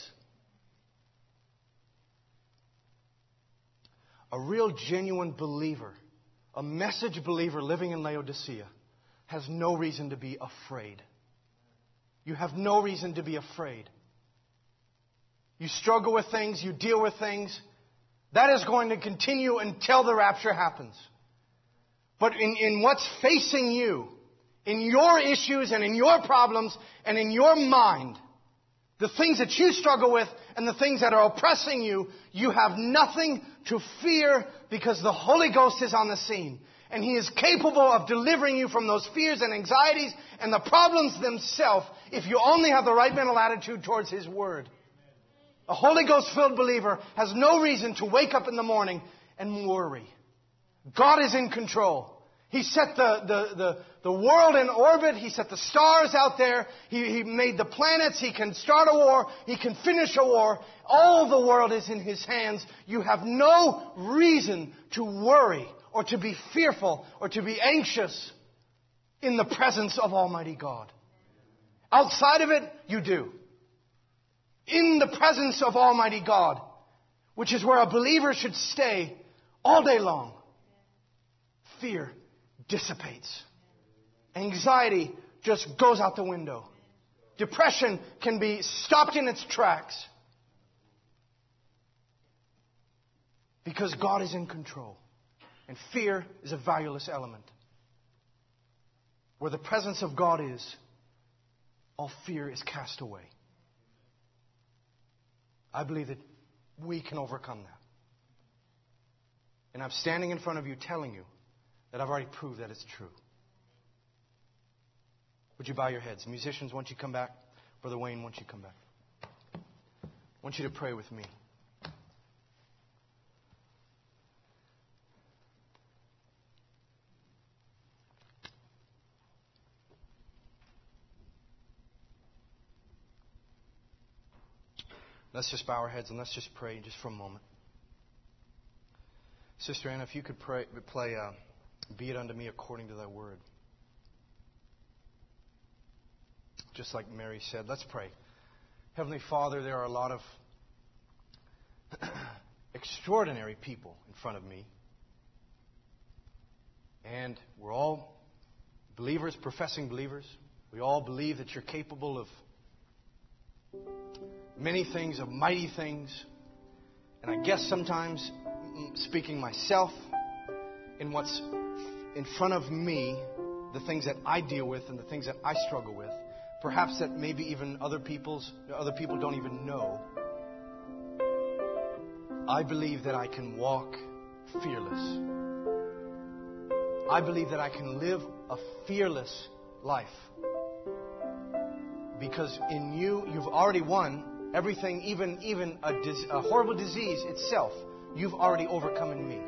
A real genuine believer, a message believer living in Laodicea has no reason to be afraid. You have no reason to be afraid. You struggle with things, you deal with things. That is going to continue until the rapture happens. But in what's facing you, in your issues and in your problems and in your mind, the things that you struggle with and the things that are oppressing you, you have nothing to fear because the Holy Ghost is on the scene. And He is capable of delivering you from those fears and anxieties and the problems themselves if you only have the right mental attitude towards His Word. A Holy Ghost-filled believer has no reason to wake up in the morning and worry. God is in control. He set the world in orbit. He set the stars out there. He made the planets. He can start a war. He can finish a war. All the world is in His hands. You have no reason to worry or to be fearful or to be anxious in the presence of Almighty God. Outside of it, you do. In the presence of Almighty God, which is where a believer should stay all day long, fear dissipates. Anxiety just goes out the window. Depression can be stopped in its tracks. Because God is in control. And fear is a valueless element. Where the presence of God is, all fear is cast away. I believe that we can overcome that. And I'm standing in front of you telling you that I've already proved that it's true. Would you bow your heads? Musicians, once you come back. Brother Wayne, once you come back. I want you to pray with me. Let's just bow our heads and let's just pray just for a moment. Sister Anna, if you could play Be It Unto Me According to Thy Word. Just like Mary said, let's pray. Heavenly Father, there are a lot of extraordinary people in front of me. And we're all believers, professing believers. We all believe that you're capable of many things, of mighty things. And I guess sometimes, speaking myself, in what's in front of me, the things that I deal with and the things that I struggle with, perhaps that maybe even other people don't even know, I believe that I can walk fearless. I believe that I can live a fearless life. Because in you, you've already won everything, even a horrible disease itself, you've already overcome in me.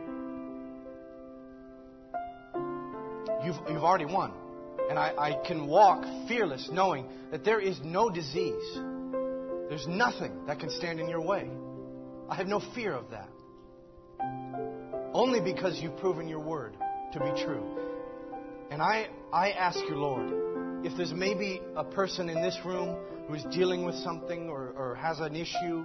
You've already won. And I can walk fearless knowing that there is no disease. There's nothing that can stand in your way. I have no fear of that. Only because you've proven your word to be true. And I ask you, Lord, if there's maybe a person in this room who's dealing with something or has an issue,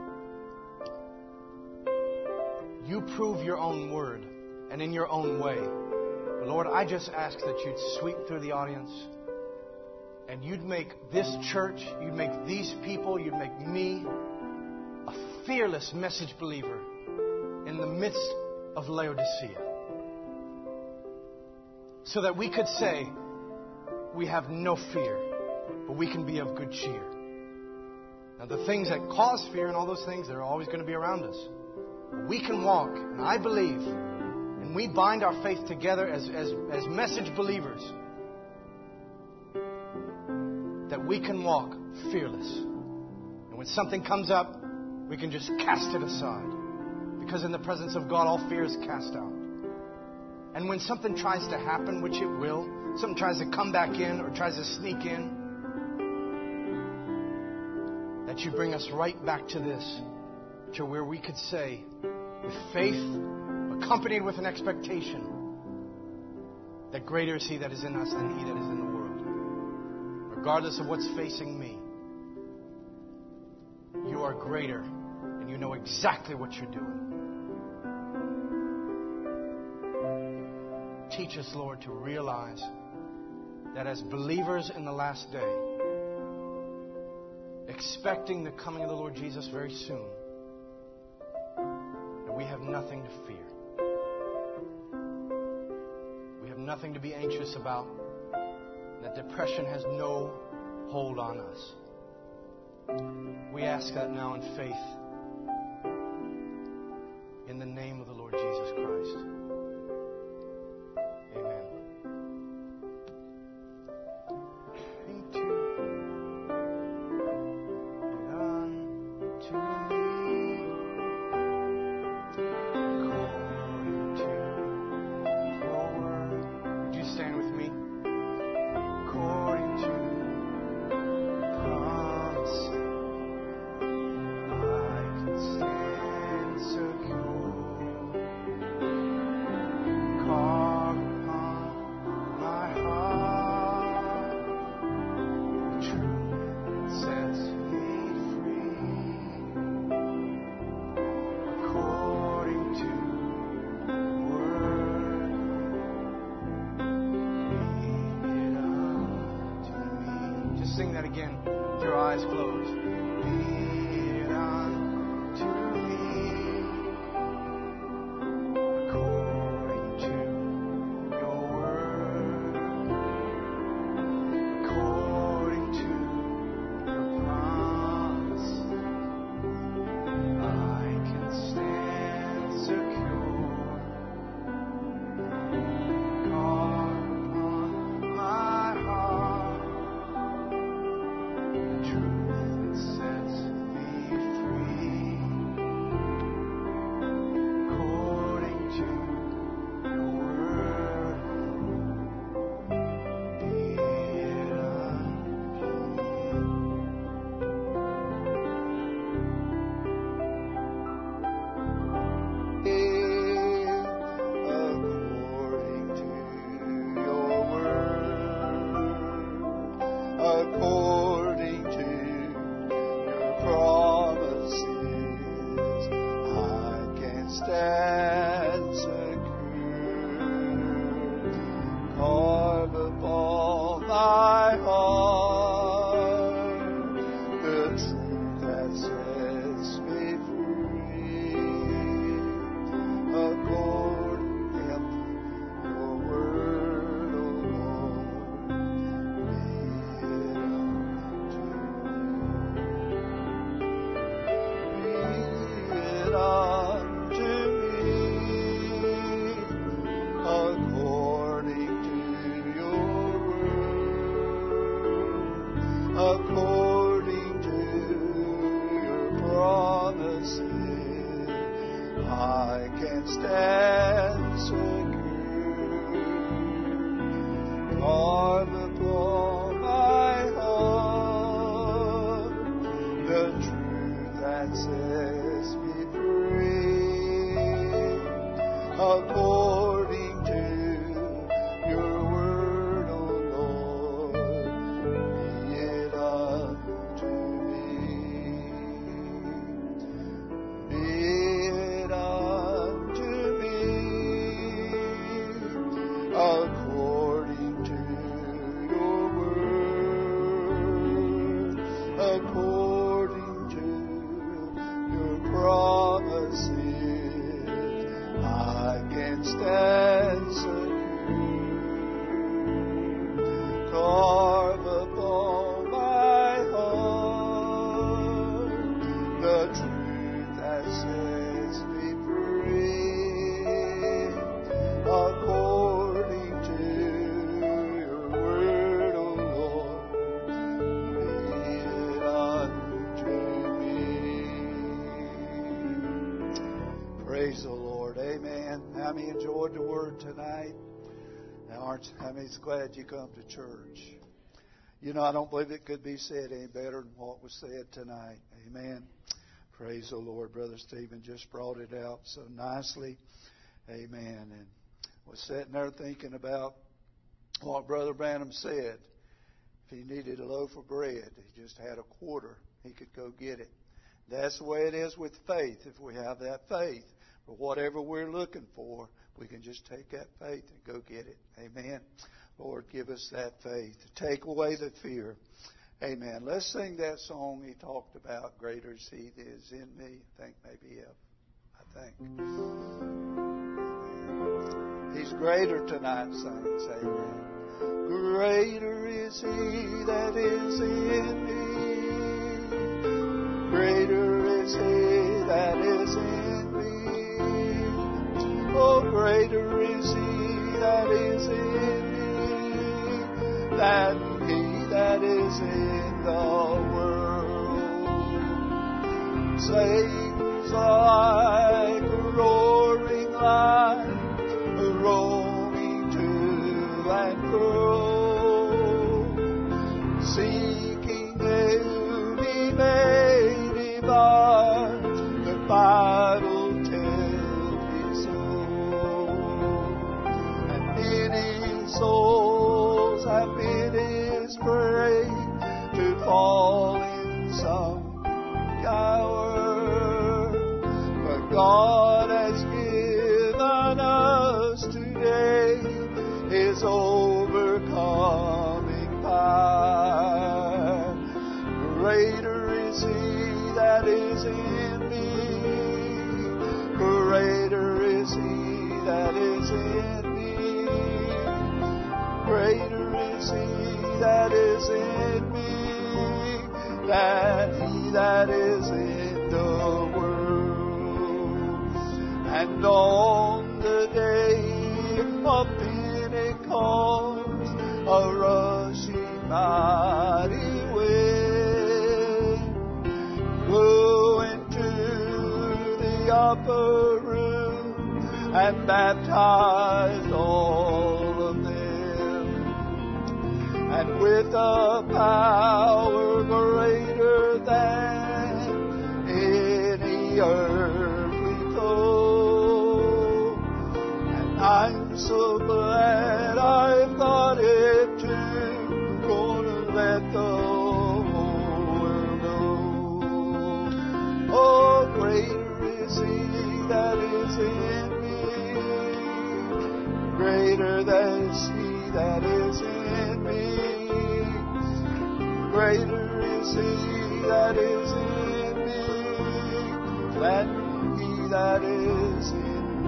you prove your own word and in your own way. But Lord, I just ask that you'd sweep through the audience and you'd make this church, you'd make these people, you'd make me a fearless message believer in the midst of Laodicea. So that we could say, we have no fear, but we can be of good cheer. Now, the things that cause fear and all those things, they're always going to be around us. We can walk, and I believe, and we bind our faith together as message believers, that we can walk fearless. And when something comes up, we can just cast it aside. Because in the presence of God, all fear is cast out. And when something tries to happen, which it will, something tries to come back in or tries to sneak in, that you bring us right back to this, to where we could say, with faith, accompanied with an expectation, that greater is He that is in us than he that is in the world. Regardless of what's facing me, you are greater, and you know exactly what you're doing. Teach us, Lord, to realize that as believers in the last day, expecting the coming of the Lord Jesus very soon, that we have nothing to fear. We have nothing to be anxious about. That depression has no hold on us. We ask that now in faith, in the name of the Lord Jesus Christ. Amen. Would you stand with me? According to promise, I can stand secure. Carve upon my heart the truth sets me free. According to word, be it unto me. Just sing that again with your eyes closed. Be it unto me, according to your word, according to your promise, I can stand secure. Carve upon my heart the truth that sets me free. According to your word, be it unto According to your word, according to your promises, I can stand secure. Carve upon my heart the truth that sets me free. According to your word, O Lord, be it unto me, according to your word, according to your promises, I can stand secure. Carve upon my heart the truth that sets me free. According to your word, O Lord, be it unto me. Be it unto me, according to your word, according to your promises, I can stand secure. Carve upon my heart how many enjoyed the Word tonight? Now, how many's glad you come to church? You know, I don't believe it could be said any better than what was said tonight. Amen. Praise the Lord. Brother Stephen just brought it out so nicely. Amen. And was sitting there thinking about what Brother Branham said. If he needed a loaf of bread, he just had a quarter, he could go get it. That's the way it is with faith, if we have that faith. For whatever we're looking for, we can just take that faith and go get it. Amen. Lord, give us that faith. Take away the fear. Amen. Let's sing that song he talked about, Greater is He that is in me. I think maybe I think. He's greater tonight, saints. Amen. Greater is He that is in me. Greater is He that is in me. Oh, greater is He that is in me than he that is in the world. Satan's like a roaring lion, roaming to and fro, seeking whom he may devour. The Bible tells me so. And many souls have been his prey to fall in some hour. But God has given us today His overcoming power. Greater is He that is in me. Greater is He that is in me. Greater is He that is in me than he that is in the world. And on the day of Pentecost, a rushing mighty wind blew into the upper room and baptized all of them. And with a power greater than any earthly foe. And I'm so glad I've got it too. Gonna let the whole world know. Oh, greater is He that is in me. Greater than He that is in me. Greater is He that is in me than he that is in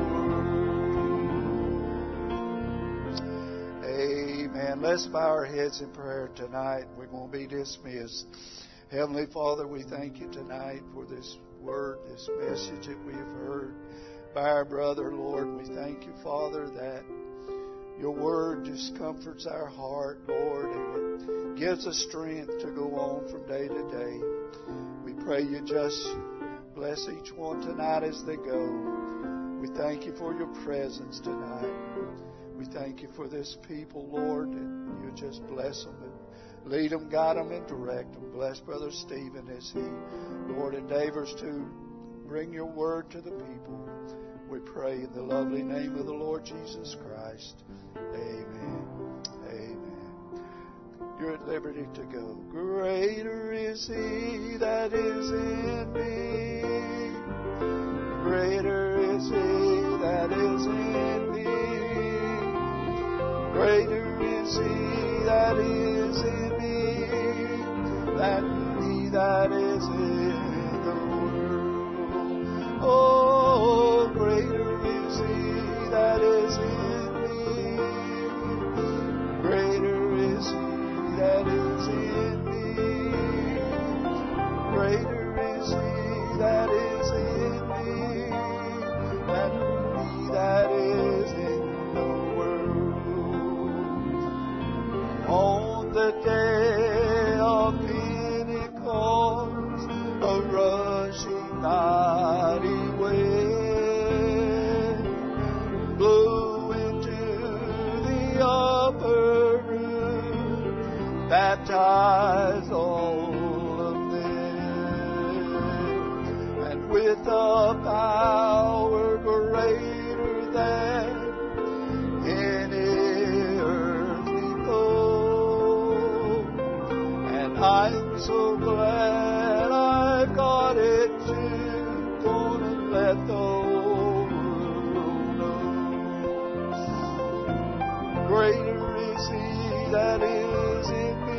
the world. Amen. Let's bow our heads in prayer tonight. We're going to be dismissed. Heavenly Father, we thank you tonight for this word, this message that we have heard by our brother, Lord. We thank you, Father, that your word just comforts our heart, Lord, and it gives us strength to go on from day to day. We pray you just bless each one tonight as they go. We thank you for your presence tonight. We thank you for this people, Lord, and you just bless them and lead them, guide them, and direct them. Bless Brother Stephen as he, Lord, endeavors to bring your word to the people. We pray in the lovely name of the Lord Jesus Christ. Amen. Amen. You're at liberty to go. Greater is He that is in me. Greater is He that is in me. Greater is He that is in me than he that is in the world. Oh, greater is He that is in me. Greater is He that is in me. Greater is He that is in me than he that is in the world. On the day of Pentecost, a rushing mighty wind a power greater than any earthly foe. And I'm so glad I've got it too. Gonna let the whole world know. Greater is He that is in me